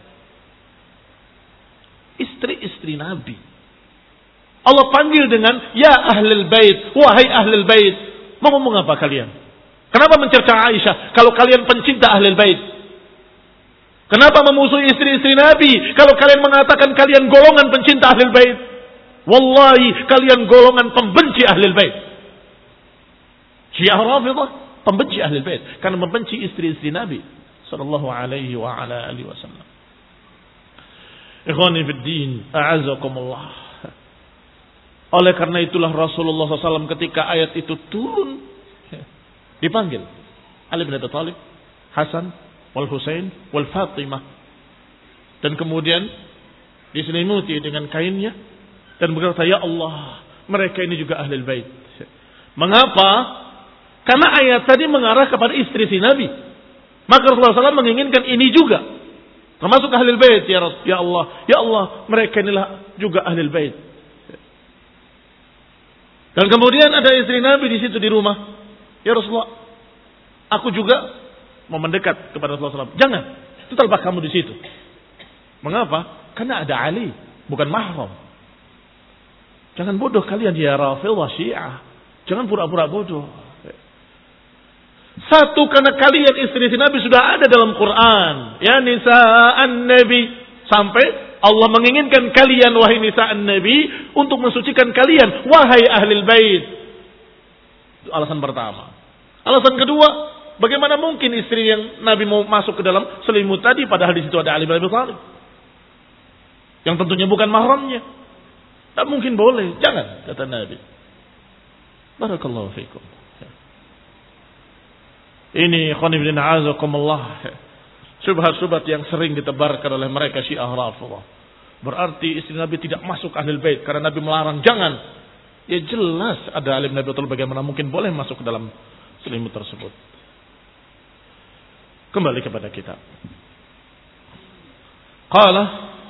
Istri-istri Nabi. Allah panggil dengan ya ahlul bait, wahai ahlul bait. Mau ngomong apa kalian? Kenapa mencerca Aisyah kalau kalian pencinta ahlul bait? Kenapa memusuhi istri-istri Nabi kalau kalian mengatakan kalian golongan pencinta ahlul bait? Wallahi kalian golongan pembenci ahlul bait. Syiah Rafidhah pembenci ahlul bait karena membenci istri-istri Nabi sallallahu alaihi wa ala alihi wasallam. Ikhwani fid din, a'azakumullah. Oleh karena itulah Rasulullah SAW ketika ayat itu turun dipanggil Ali bin Abi Thalib, Hasan, wal Husain, wal Fatimah, dan kemudian diselimuti dengan kainnya dan berkata, ya Allah, mereka ini juga ahlul bait. Mengapa? Karena ayat tadi mengarah kepada istri si Nabi. Maka Rasulullah SAW menginginkan ini juga, termasuk ahlul bait. Ya Allah, mereka inilah juga ahlul bait. Dan kemudian ada istri Nabi di situ di rumah. Ya Rasulullah, aku juga mau mendekat kepada Rasulullah SAW. Jangan, tetaplah kamu di situ. Mengapa? Karena ada Ali, bukan mahram. Jangan bodoh kalian ya Rafidhah Syiah. Jangan pura-pura bodoh. Satu, karena kalian istri-istri Nabi sudah ada dalam Quran. Ya nisa'an Nabi. Sampai Allah menginginkan kalian wahai nisa'an Nabi untuk mensucikan kalian wahai ahlul bait. Itu alasan pertama. Alasan kedua, bagaimana mungkin istri yang Nabi mau masuk ke dalam selimut tadi padahal di situ ada Ali bin Abi Thalib yang tentunya bukan mahramnya. Tak mungkin boleh, jangan, kata Nabi. Barakallahu fiikum. Ini khonibdin azakumullah. Syubhat-syubhat yang sering ditebarkan oleh mereka Syiah Rafidhah. Berarti istri Nabi tidak masuk ahlul bait karena Nabi melarang, jangan. Ya jelas ada Ali bin Abi Thalib, bagaimana mungkin boleh masuk ke dalam selimut tersebut. Kembali kepada kita. Qala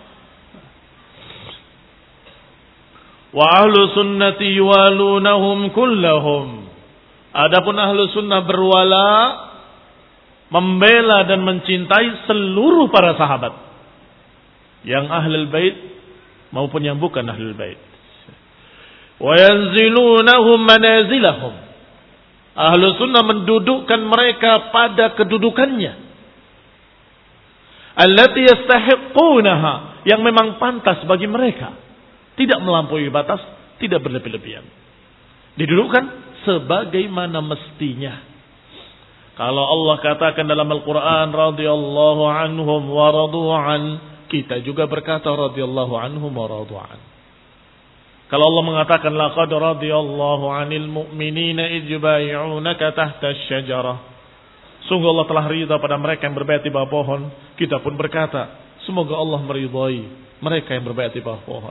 wa ahlu sunnati yuwalunahum kullahum. Adapun ahlu sunnah berwala, membela dan mencintai seluruh para sahabat, yang ahlul bait maupun yang bukan ahlul bait. Wa yanzilunahum manazilahum. Ahlu sunnah mendudukkan mereka pada kedudukannya, allati yastahiqunaha, yang memang pantas bagi mereka, tidak melampaui batas, tidak berlebih-lebihan. Didudukkan sebagaimana mestinya. Kalau Allah katakan dalam Al-Quran radhiyallahu anhum wa radu'an, kita juga berkata radhiyallahu anhum wa radu'an. Kalau Allah mengatakan laqad radhiyallahu 'anil mu'minina idh yubay'unaka tahta asy-syajarah, sungguh Allah telah ridha pada mereka yang berbaiat di bawah pohon, kita pun berkata semoga Allah meridhai mereka yang berbaiat di bawah pohon.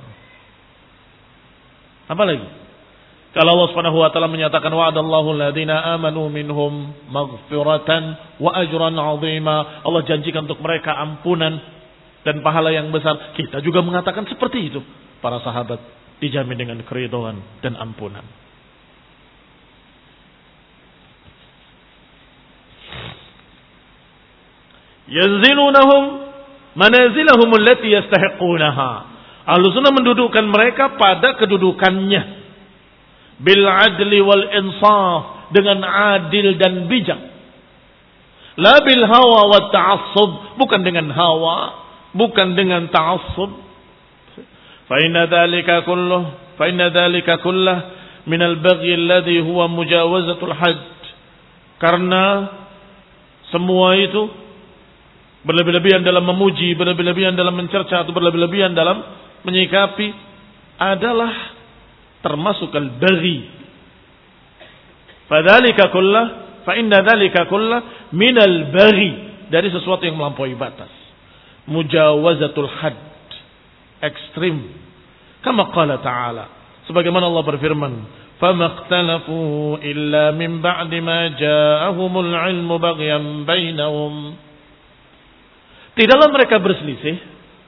Apa lagi? Kalau Allah Subhanahu wa taala menyatakan wa'adallahu alladziina aamanu minhum maghfiratan wa ajran 'azima, Allah janjikan untuk mereka ampunan dan pahala yang besar. Kita juga mengatakan seperti itu. Para sahabat dijamin dengan keridhaan dan ampunan. Yanzilunahum manazilahum allati yastahiqunaha. Ahlussunnah mendudukkan mereka pada kedudukannya. Bil adli wal insaf, dengan adil dan bijak. La bil hawa wa ta'assub, bukan dengan hawa, bukan dengan ta'assub. Fa inna dhalika kulluh min al-baghi alladhi huwa mujawazatul hadd. Karena semua itu berlebih-lebihan dalam memuji, berlebih-lebihan dalam mencerca, atau berlebih-lebihan dalam menyikapi adalah termasuk al-baghi. Fadzalika kullah, fa inna dzalika kullah min al-baghi, dari sesuatu yang melampaui batas. Mujawazatul hadd, ekstrim. Kama qala ta'ala, sebagaimana Allah berfirman, famaqtalafu illa min ba'di ma ja'ahumul 'ilmu baghyan bainahum. Tidaklah mereka berselisih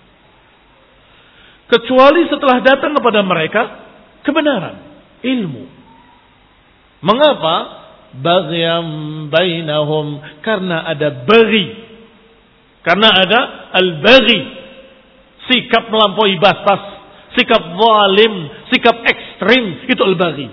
kecuali setelah datang kepada mereka kebenaran, ilmu. Mengapa? Baghyam bainahum, karena ada baghi. Karena ada al-baghi, sikap melampaui batas, sikap zalim, sikap ekstrim, itu al-baghi.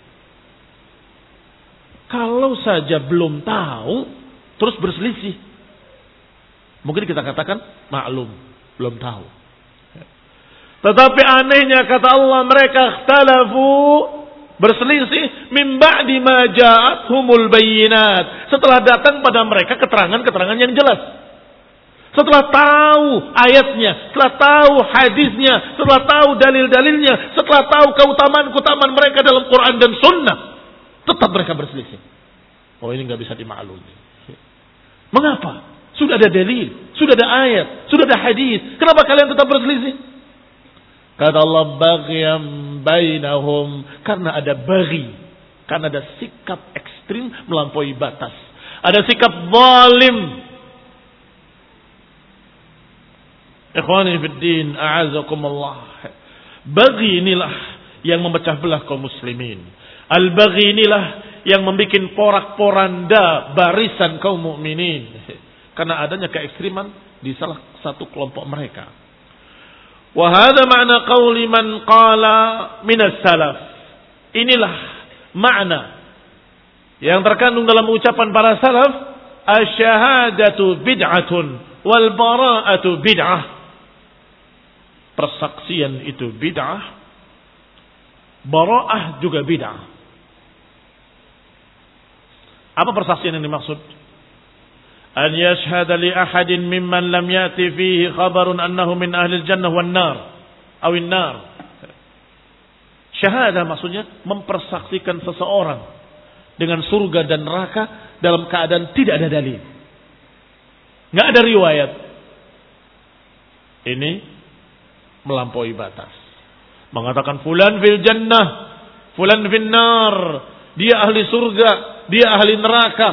Kalau saja belum tahu terus berselisih, mungkin kita katakan maklum, belum tahu. Tetapi anehnya kata Allah, mereka ikhtalafu, berselisih min ba'di ma ja'athumul bayyinat, setelah datang pada mereka keterangan-keterangan yang jelas. Setelah tahu ayatnya, setelah tahu hadisnya, setelah tahu dalil-dalilnya, setelah tahu keutamaan-keutamaan mereka dalam Quran dan Sunnah, tetap mereka berselisih. Oh, ini nggak bisa dimaklumi. Mengapa? Sudah ada dalil, sudah ada ayat, sudah ada hadis. Kenapa kalian tetap berselisih? Kata Allah, baghyam bainahum, karena ada baghi, karena ada sikap ekstrim melampaui batas, ada sikap zalim. Ikhwani fid din, a'azakumullah. Baghi inilah yang memecah belah kaum muslimin. Al-baghi inilah yang membuat porak-poranda barisan kaum mukminin karena adanya keekstriman di salah satu kelompok mereka. Wa hadha ma'na qauli man qala minas salaf. Inilah makna yang terkandung dalam ucapan para salaf, asyhadatu bid'atun wal bara'atu bid'ah. Persaksian itu bid'ah, bara'ah juga bid'ah. Apa persaksian yang dimaksud? An yashhada li ahadin mimman lam yati fihi khabarun annahu min ahli jannah wan nar aw nar. Syahadah maksudnya mempersaksikan seseorang dengan surga dan neraka dalam keadaan tidak ada dalil, nggak ada riwayat. Ini melampaui batas. Mengatakan fulan fil jannah, fulan fil nar, dia ahli surga, dia ahli neraka.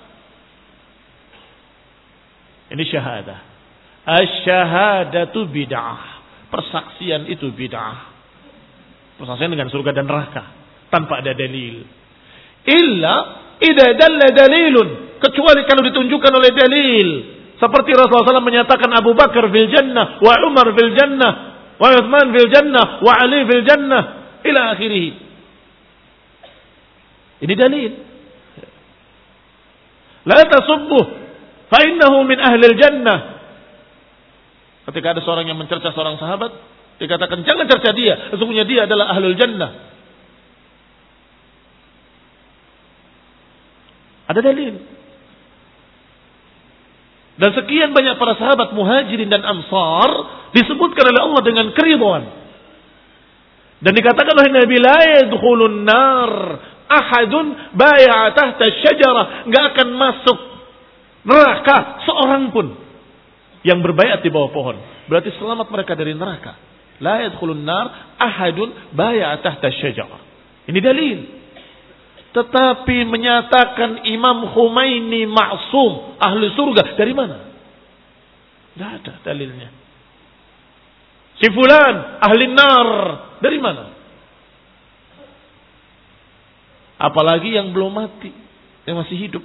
Ini syahadah. Asy-syahadatu bid'ah. Persaksian itu bid'ah. Persaksian dengan surga dan neraka tanpa ada dalil. Illa idza dalla dalilun, kecuali kalau ditunjukkan oleh dalil. Seperti Rasulullah SAW menyatakan Abu Bakar fil jannah, wa Umar fil jannah, wa Utsman fil jannah, wa Ali fil jannah, ila akhirih. Ini dalil. La tasubbuh fa innahu min ahli jannah. Ketika ada seorang yang mencerca seorang sahabat, dikatakan jangan cerca dia, sesungguhnya dia adalah ahlul jannah. Ada dalil. Dan sekian banyak para sahabat muhajirin dan ansar disebutkan oleh Allah dengan keridhaan. Dan dikatakan oleh Nabi, la yadkhulun nar ahadun bai'a tahta syajarah, enggak akan masuk neraka seorang pun yang berbaiat di bawah pohon. Berarti selamat mereka dari neraka. La yadkhulun nar ahadun bai'a tahta syajarah. Ini dalil. Tetapi menyatakan Imam Khomeini maksum, ahli surga, dari mana? Tidak ada dalilnya. Si fulan ahli nar, dari mana? Apalagi yang belum mati, yang masih hidup,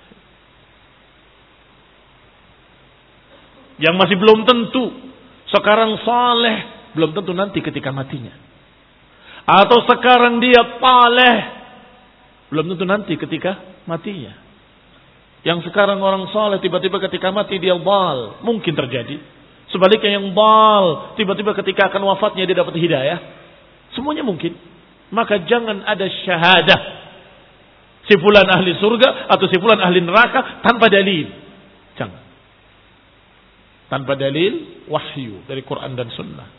yang masih belum tentu sekarang saleh, belum tentu nanti ketika matinya. Atau sekarang dia paleh, belum tentu nanti ketika matinya. Yang sekarang orang saleh tiba-tiba ketika mati dia dhal, mungkin terjadi. Sebaliknya yang dhal tiba-tiba ketika akan wafatnya dia dapat hidayah. Semuanya mungkin. Maka jangan ada syahadah si fulan ahli surga atau si fulan ahli neraka tanpa dalil. Jangan. Tanpa dalil wahyu dari Quran dan Sunnah.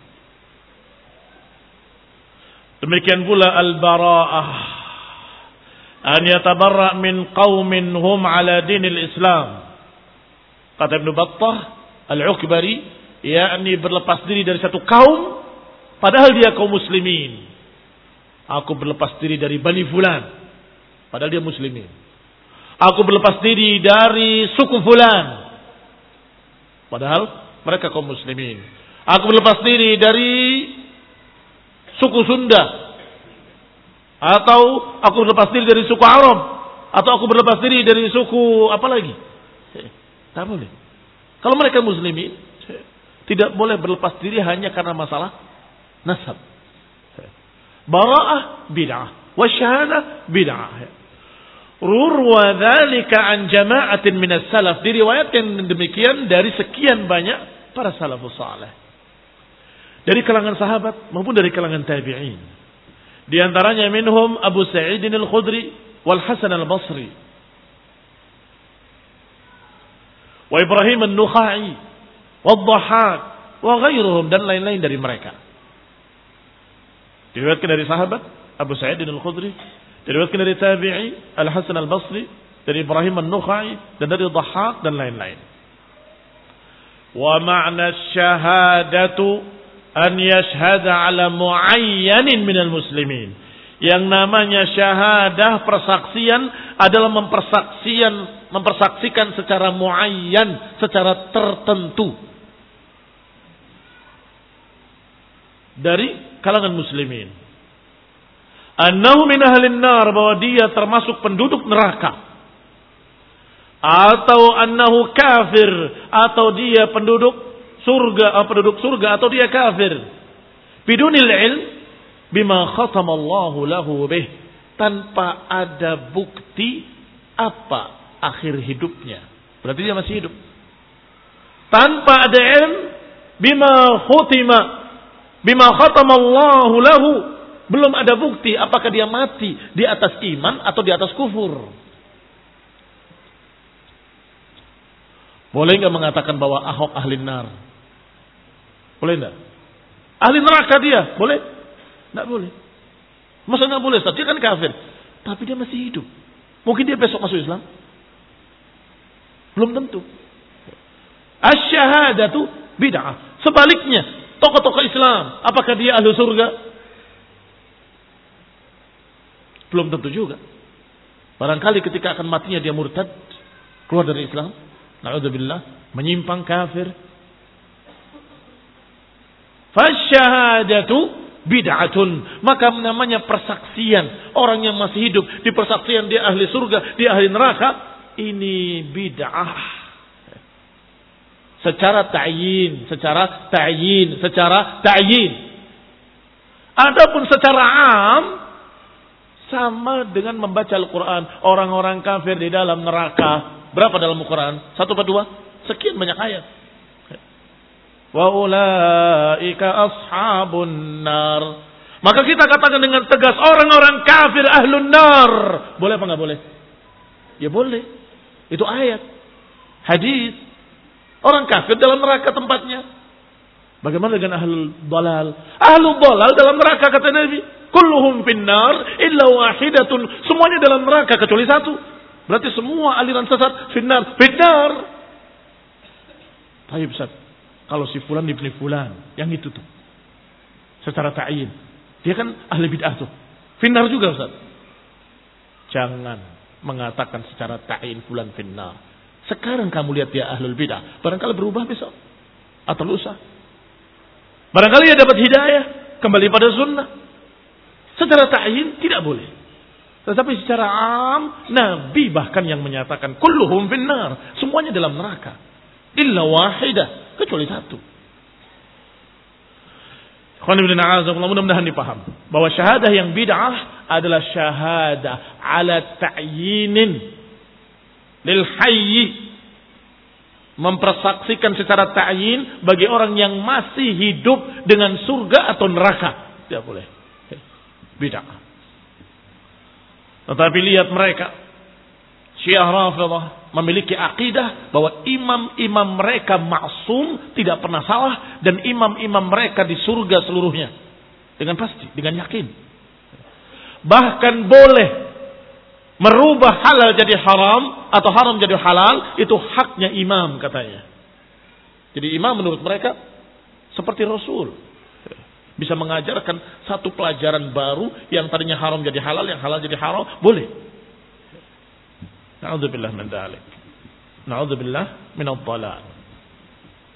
Demikian pula al-bara'ah, an yatabarra' min qaumin hum ala dinil Islam. Kata Ibnu Battah Al-Ukbari, yakni berlepas diri dari satu kaum padahal dia kaum muslimin. Aku berlepas diri dari Bani Fulan padahal dia muslimin. Aku berlepas diri dari suku Fulan Padahal mereka kaum muslimin. Aku berlepas diri dari suku Sunda, atau aku berlepas diri dari suku Arab, atau aku berlepas diri dari suku apa lagi? Tak boleh. Kalau mereka muslimin, tidak boleh berlepas diri hanya karena masalah nasab. Bara'ah bid'ah, wa syahadah bid'ah. Rurwa dzalika an jama'atin minas salaf, diriwayatkan demikian dari sekian banyak para salafus saleh. Dari kalangan sahabat maupun dari kalangan tabi'in. Di antaranya minhum Abu Sa'id al-Khudri wal Hasan al-Basri. Wa Ibrahim an-Nukhai wa Dhahhak wa ghairuhum, dan lain-lain dari mereka. Diriwayatkan dari sahabat Abu Sa'id al-Khudri, diriwayatkan dari tabi'i Al-Hasan al-Basri, dari Ibrahim an-Nukhai, dan dari Dhahhak, dan lain-lain. Wa ma'na syahadatu an yashhada ala muayyanin minal muslimin. Yang namanya syahadah, persaksian, adalah mempersaksikan secara muayyan, secara tertentu dari kalangan muslimin. Annahu min ahlin nar, bahwa dia termasuk penduduk neraka. Atau annahu kafir, atau dia penduduk surga, atau dia kafir. Bidunil ilm bima khatamallahu lahu bih, tanpa ada bukti apa akhir hidupnya. Berarti dia masih hidup. Tanpa ada ilm bima khatamallahu lahu, belum ada bukti apakah dia mati di atas iman atau di atas kufur. Boleh enggak mengatakan bahwa Ahok ahli nar? Boleh enggak? Ahli neraka dia, boleh? Enggak boleh. Masa enggak boleh? Dia kan kafir, tapi dia masih hidup. Mungkin dia besok masuk Islam? Belum tentu. Asy-syahadatu bid'ah. Sebaliknya, tokoh-tokoh Islam, apakah dia ahli surga? Belum tentu juga. Barangkali ketika akan matinya dia murtad, keluar dari Islam, na'udzubillah, menyimpang kafir. Fasyahadatu bid'atun, maka namanya persaksian orang yang masih hidup, di persaksian dia ahli surga, dia ahli neraka, ini bid'ah. Secara ta'yin. Adapun secara am, sama dengan membaca Al-Quran. Orang-orang kafir di dalam neraka, berapa dalam Al-Quran? 1 atau 2? Sekian banyak ayat. Wa ulaika ashabun nar. Maka kita katakan dengan tegas, orang-orang kafir ahlun nar. Boleh apa enggak boleh? Ya boleh. Itu ayat, hadis. Orang kafir dalam neraka tempatnya. Bagaimana dengan ahlul dalal? Ahlul dalal dalam neraka, kata Nabi, kulluhum finnar illa wahidatun. Semuanya dalam neraka kecuali satu. Berarti semua aliran sesat finnar. Baik, Ustaz. Kalau si fulan ibni fulan, yang itu tuh, secara ta'yin, dia kan ahli bid'ah tuh, finnar juga, Ustaz. Jangan mengatakan secara ta'yin fulan finnar. Sekarang kamu lihat dia ahlul bid'ah, barangkali berubah besok atau lusa. Barangkali dia dapat hidayah, kembali pada sunnah. Secara ta'yin tidak boleh. Tetapi secara am, Nabi bahkan yang menyatakan kulluhum finnar, semuanya dalam neraka, illa wahidah, kecuali satu. Mudah-mudahan dipaham bahwa syahadah yang bid'ah adalah syahadah ala ta'yinin lil hayy, mempersaksikan secara ta'yin bagi orang yang masih hidup dengan surga atau neraka. Tidak boleh. Bid'ah. Tetapi lihat mereka, Syiah Rafidhah memiliki akidah bahwa imam-imam mereka maksum, tidak pernah salah, dan imam-imam mereka di surga seluruhnya. Dengan pasti, dengan yakin. Bahkan boleh merubah halal jadi haram atau haram jadi halal, itu haknya imam katanya. Jadi imam menurut mereka seperti Rasul, bisa mengajarkan satu pelajaran baru, yang tadinya haram jadi halal, yang halal jadi haram, boleh. Na'udzubillah min dzalik. Na'udzubillah min adh-dhalal.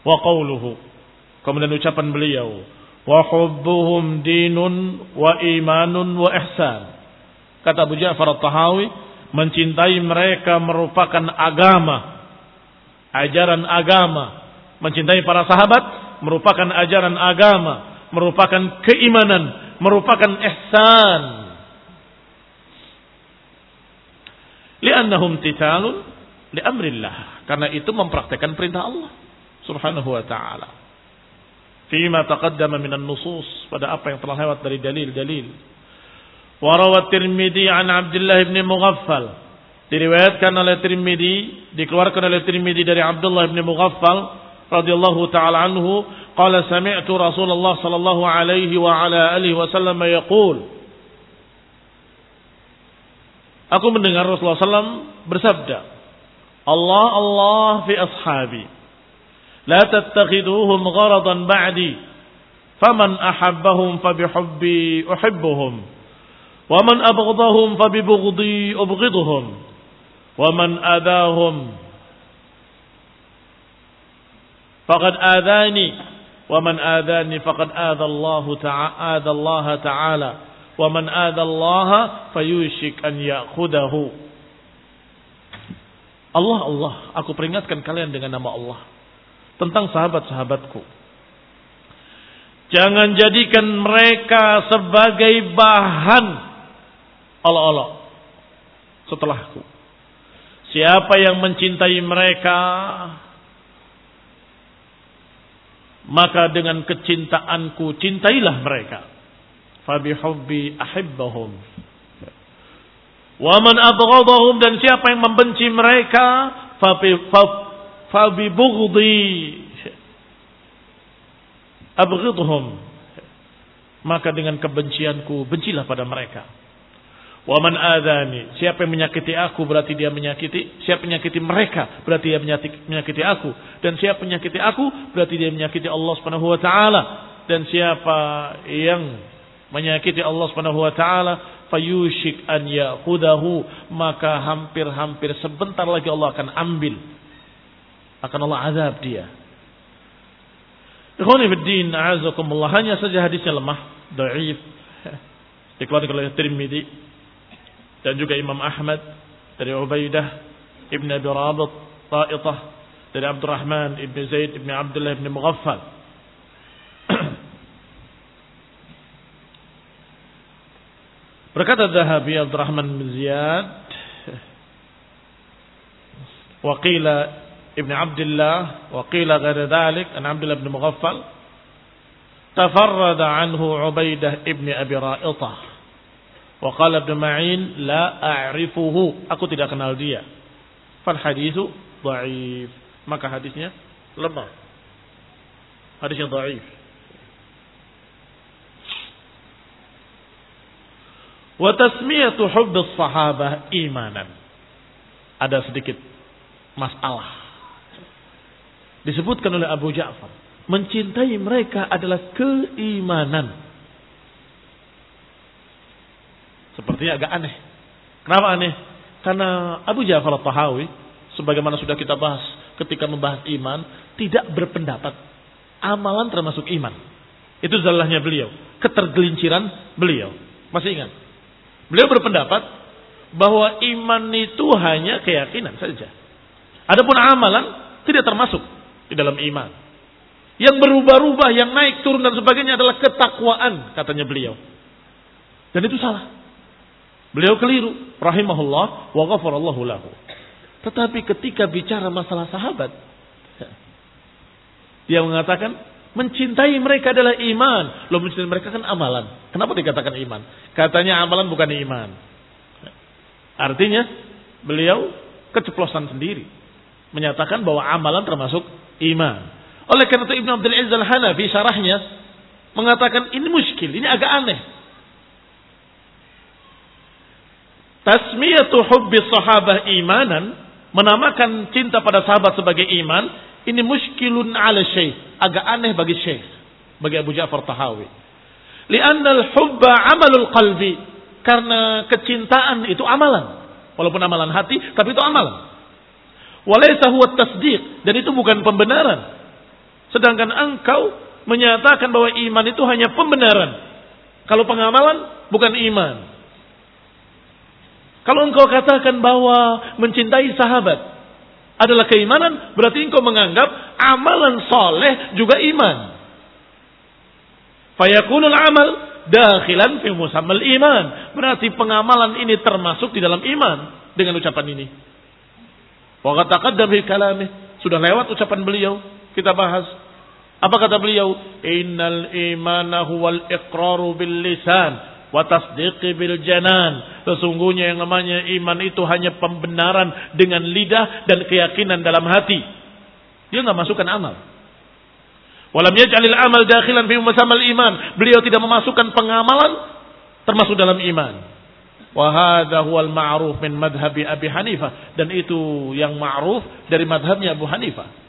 Wa qawluhu, kemudian ucapan beliau, wa hubbuhum dinun wa imanun wa ihsan. Kata Abu Ja'far At-Tahawi, mencintai mereka merupakan agama, ajaran agama. Mencintai para sahabat merupakan ajaran agama, merupakan keimanan, merupakan ihsan. Li'annahum titalun li amrillah, karena itu mempraktikkan perintah Allah Subhanahu wa ta'ala. Fima taqaddama minan nusus, pada apa yang telah lewat dari dalil-dalil. Wa rawat Tirmidzi an Abdullah bin Mughaffal, diriwayatkan oleh Tirmidzi, dikeluarkan oleh Tirmidzi dari Abdullah bin Mughaffal radhiyallahu taala anhu, qala sami'tu Rasulullah sallallahu alaihi wa ala alihi wasallam yaqul, aku mendengar Rasulullah sallam bersabda, Allah Allah fi ashabi, la tattakhiduhum gharadan ba'di, faman ahabbahum fabihubbi uhibbuhum, wa man abghadahum fabibughdi ubghidhum, wa man adahum faqad adani, wa man adani faqad adha Allah ta'ala, wa man adha Allah fayushik an ya'khudahu. Allah Allah, aku peringatkan kalian dengan nama Allah tentang sahabat-sahabatku. Jangan jadikan mereka sebagai bahan olok-olok setelahku. Siapa yang mencintai mereka, maka dengan kecintaanku cintailah mereka. Fabihubbi ahibbahum. Wa man abghadahum, dan siapa yang membenci mereka, fabibughdi abghidhum, maka dengan kebencianku bencilah pada mereka. Wa man adani, siapa yang menyakiti aku berarti dia menyakiti, siapa menyakiti mereka berarti dia menyakiti aku, dan siapa menyakiti aku berarti dia menyakiti Allah Subhanahu wa taala, dan siapa yang menyakiti Allah Subhanahu wa taala fayushik an ya'khudahu, maka hampir-hampir sebentar lagi Allah akan ambil, akan Allah azab dia. Ikhwani fiddin, a'azakumullah, hanya saja hadisnya lemah, dhaif, dikeluarkan oleh Tirmidzi dan juga Imam Ahmad dari Ubaidah ibn Abi Rabit Ta'itah, dari Abdurrahman ibn Zaid ibn Abdullah ibn Mughaffal. Berkata Dhahabi, Abdurrahman bin Ziyad, wa qila ibn Abdullah, wa qila ghaira dhalik an Abdullah ibn Mughaffal, tafarrada anhu Ubaidah ibn Abi Ra'itah, wa qala Ibn Ma'in la a'rifuhu, aku tidak kenal dia. Fal hadithu dhaif, maka hadisnya lemah, hadisnya dhaif. Wa tasmiyatu hubbis sahabah imanan, ada sedikit masalah. Disebutkan oleh Abu Ja'far, mencintai mereka adalah keimanan. Sepertinya agak aneh. Kenapa aneh? Karena Abu Ja'far At-Tahawi, sebagaimana sudah kita bahas ketika membahas iman, tidak berpendapat amalan termasuk iman. Itu zalahnya beliau, ketergelinciran beliau. Masih ingat? Beliau berpendapat bahwa iman itu hanya keyakinan saja. Adapun amalan tidak termasuk di dalam iman. Yang berubah-ubah, yang naik turun dan sebagainya adalah ketakwaan, katanya beliau. Dan itu salah. Beliau keliru, rahimahullah wa ghafarallahu lahu. Tetapi ketika bicara masalah sahabat, dia mengatakan mencintai mereka adalah iman. Loh, mencintai mereka kan amalan. Kenapa dikatakan iman? Katanya amalan bukan iman. Artinya beliau keceplosan sendiri, menyatakan bahwa amalan termasuk iman. Oleh karena itu Ibnu Abdul Aziz Al-Hanafi syarahnya mengatakan ini muskil, ini agak aneh. Tasmiyatu hubbi sahabah imanan, menamakan cinta pada sahabat sebagai iman, ini muskilun ala syekh, agak aneh bagi syekh, bagi Abu Ja'far Tahawi. Li'anna al-hubba amalul qalbi, karena kecintaan itu amalan, walaupun amalan hati, tapi itu amalan. Walaysa huwa tasdiq, dan itu bukan pembenaran. Sedangkan engkau menyatakan bahwa iman itu hanya pembenaran. Kalau pengamalan bukan iman. Kalau engkau katakan bahwa mencintai sahabat adalah keimanan, berarti engkau menganggap amalan soleh juga iman. Fayakunul amal dakhilan fi musammal iman. Berarti pengamalan ini termasuk di dalam iman dengan ucapan ini. Wa qad taqaddam fi kalamih, sudah lewat ucapan beliau, kita bahas. Apa kata beliau? Innal imana huwal iqraru bil lisan wa tasdiqi bil janan. Sesungguhnya yang namanya iman itu hanya pembenaran dengan lidah dan keyakinan dalam hati. Dia enggak masukkan amal. Walam yaj'alil amal dakhilan fi musammal iman. Beliau tidak memasukkan pengamalan termasuk dalam iman. Wa hadha huwal ma'ruf min madhhabi Abi Hanifah, dan itu yang ma'ruf dari madhabnya Abu Hanifah.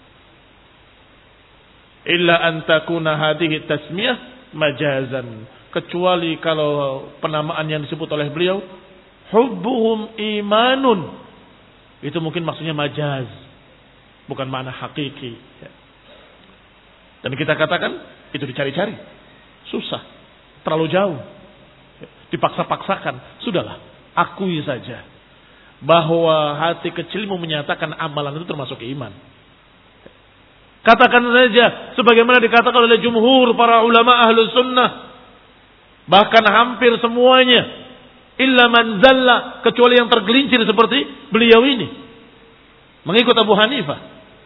Illa an takuna hadhihi tasmiyah majazan, kecuali kalau penamaan yang disebut oleh beliau hubbuhum imanun, itu mungkin maksudnya majaz, bukan makna hakiki. Dan kita katakan itu dicari-cari, susah, terlalu jauh, dipaksa-paksakan. Sudahlah, akui saja bahwa hati kecilmu menyatakan amalan itu termasuk iman. Katakan saja sebagaimana dikatakan oleh jumhur para ulama ahlus sunnah, bahkan hampir semuanya, illa man zalla, kecuali yang tergelincir seperti beliau ini mengikut Abu Hanifah.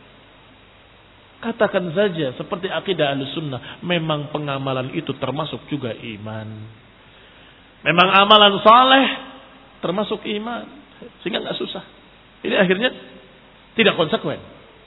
Katakan saja seperti akidah ahlus sunnah, memang pengamalan itu termasuk juga iman. Memang amalan saleh termasuk iman, sehingga nggak susah. Ini akhirnya tidak konsekuen.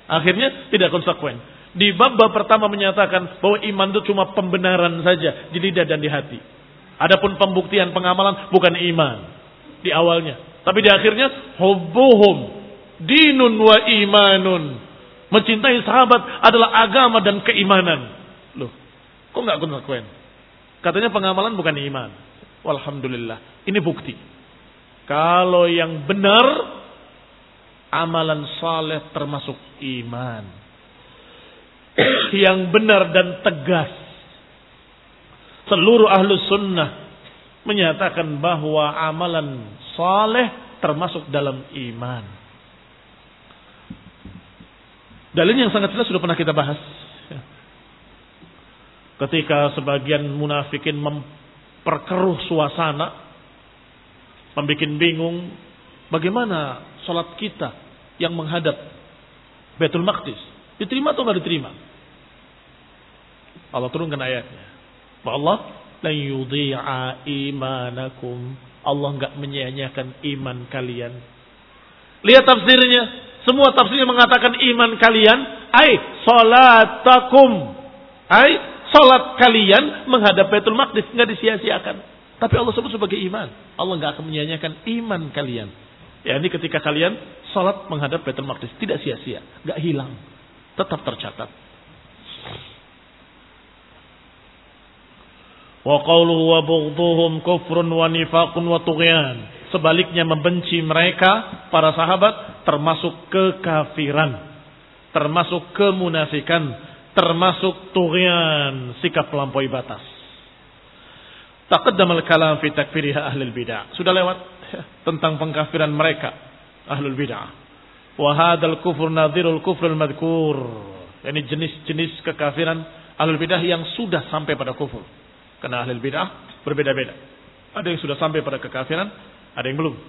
Di bab pertama menyatakan bahwa iman itu cuma pembenaran saja di lidah dan di hati. Adapun pembuktian pengamalan bukan iman di awalnya, tapi di akhirnya hubbuhum dinun wa imanun. Mencintai sahabat adalah agama dan keimanan. Loh, kok nggak konsekuen? Katanya pengamalan bukan iman. Walhamdulillah, ini bukti. Kalau yang benar, amalan saleh termasuk iman. Yang benar dan tegas. Seluruh ahlus sunnah menyatakan bahwa amalan saleh termasuk dalam iman. Dalil yang sangat jelas sudah pernah kita bahas. Ketika sebagian munafikin memperkeruh suasana, membuat bingung, bagaimana salat kita yang menghadap Baitul Maqdis, diterima atau enggak diterima? Allah turunkan ayatnya. Bahwa Allah la yudhi'a imanakum. Allah enggak menyia-nyiakan iman kalian. Lihat tafsirnya. Semua tafsirnya mengatakan iman kalian, ai salatakum. Ai salat kalian menghadap Baitul Maqdis, enggak disia-siakan. Tapi Allah sebut sebagai iman. Allah enggak akan menyia-nyiakan iman kalian. Ya, ini ketika kalian salat menghadap Baitul Maqdis, tidak sia-sia, enggak hilang, tetap tercatat. Wa qawluhu wa bughdhuhum kufrun wa nifaqun wa tughyan. Sebaliknya membenci mereka para sahabat termasuk kekafiran, termasuk kemunafikan, termasuk tughyan, sikap melampaui batas. Taqaddama al-kalam fi takfiriha ahlul bid'ah. Sudah lewat tentang pengkafiran mereka ahlul bid'ah. Wa hadzal kufur nadhirul kufrul madhkur. Yani jenis-jenis kekafiran ahlul bid'ah yang sudah sampai pada kufur. Karena ahlul bid'ah berbeda-beda. Ada yang sudah sampai pada kekafiran, ada yang belum.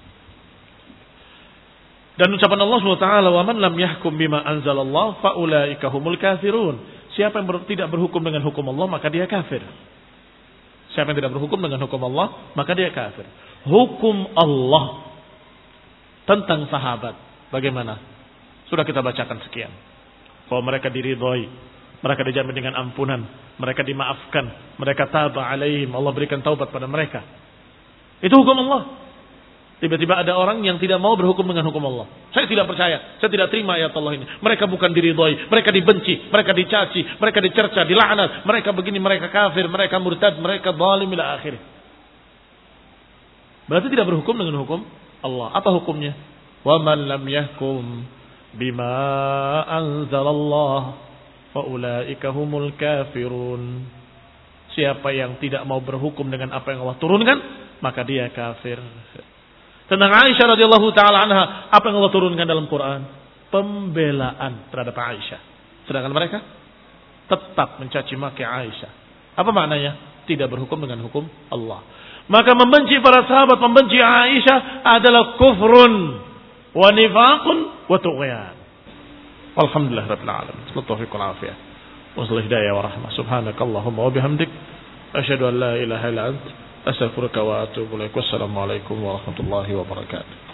Dan ucapan Allah SWT, wa man lam yahkum bima anzalallah fa ulaika humul kafirun. Siapa yang tidak berhukum dengan hukum Allah, maka dia kafir. Siapa yang tidak berhukum dengan hukum Allah, maka dia kafir. Hukum Allah tentang sahabat bagaimana? Sudah kita bacakan sekian. Bahwa mereka diridhoi, mereka dijamin dengan ampunan, mereka dimaafkan, mereka taba alaihim, Allah berikan taubat pada mereka. Itu hukum Allah. Tiba-tiba ada orang yang tidak mau berhukum dengan hukum Allah. Saya tidak percaya, saya tidak terima ayat Allah ini. Mereka bukan diridhoi, mereka dibenci, mereka dicaci, mereka dicerca, dilaknat, mereka begini, mereka kafir, mereka murtad, mereka zalim ila akhir. Berarti tidak berhukum dengan hukum Allah. Apa hukumnya? Wa man lam yahkum bima anzalallah fa faulaika humul kafirun. Siapa yang tidak mau berhukum dengan apa yang Allah turunkan, maka dia kafir. Tentang Aisyah radhiyallahu taala anha, apa yang Allah turunkan dalam Quran? Pembelaan terhadap Aisyah. Sedangkan mereka tetap mencaci maki Aisyah. Apa maknanya? Tidak berhukum dengan hukum Allah. Maka membenci para sahabat, membenci Aisyah adalah kufrun wa nifaqun wa tughyan. Alhamdulillah rabbil alamin. Taufiq wal afiyah. Wasal hidayah wa rahmah. Subhanakallahumma wa bihamdik asyhadu an la ilaha illa anta astaghfiruka wa atubu ilaik. Wassalamu alaikum warahmatullahi wabarakatuh.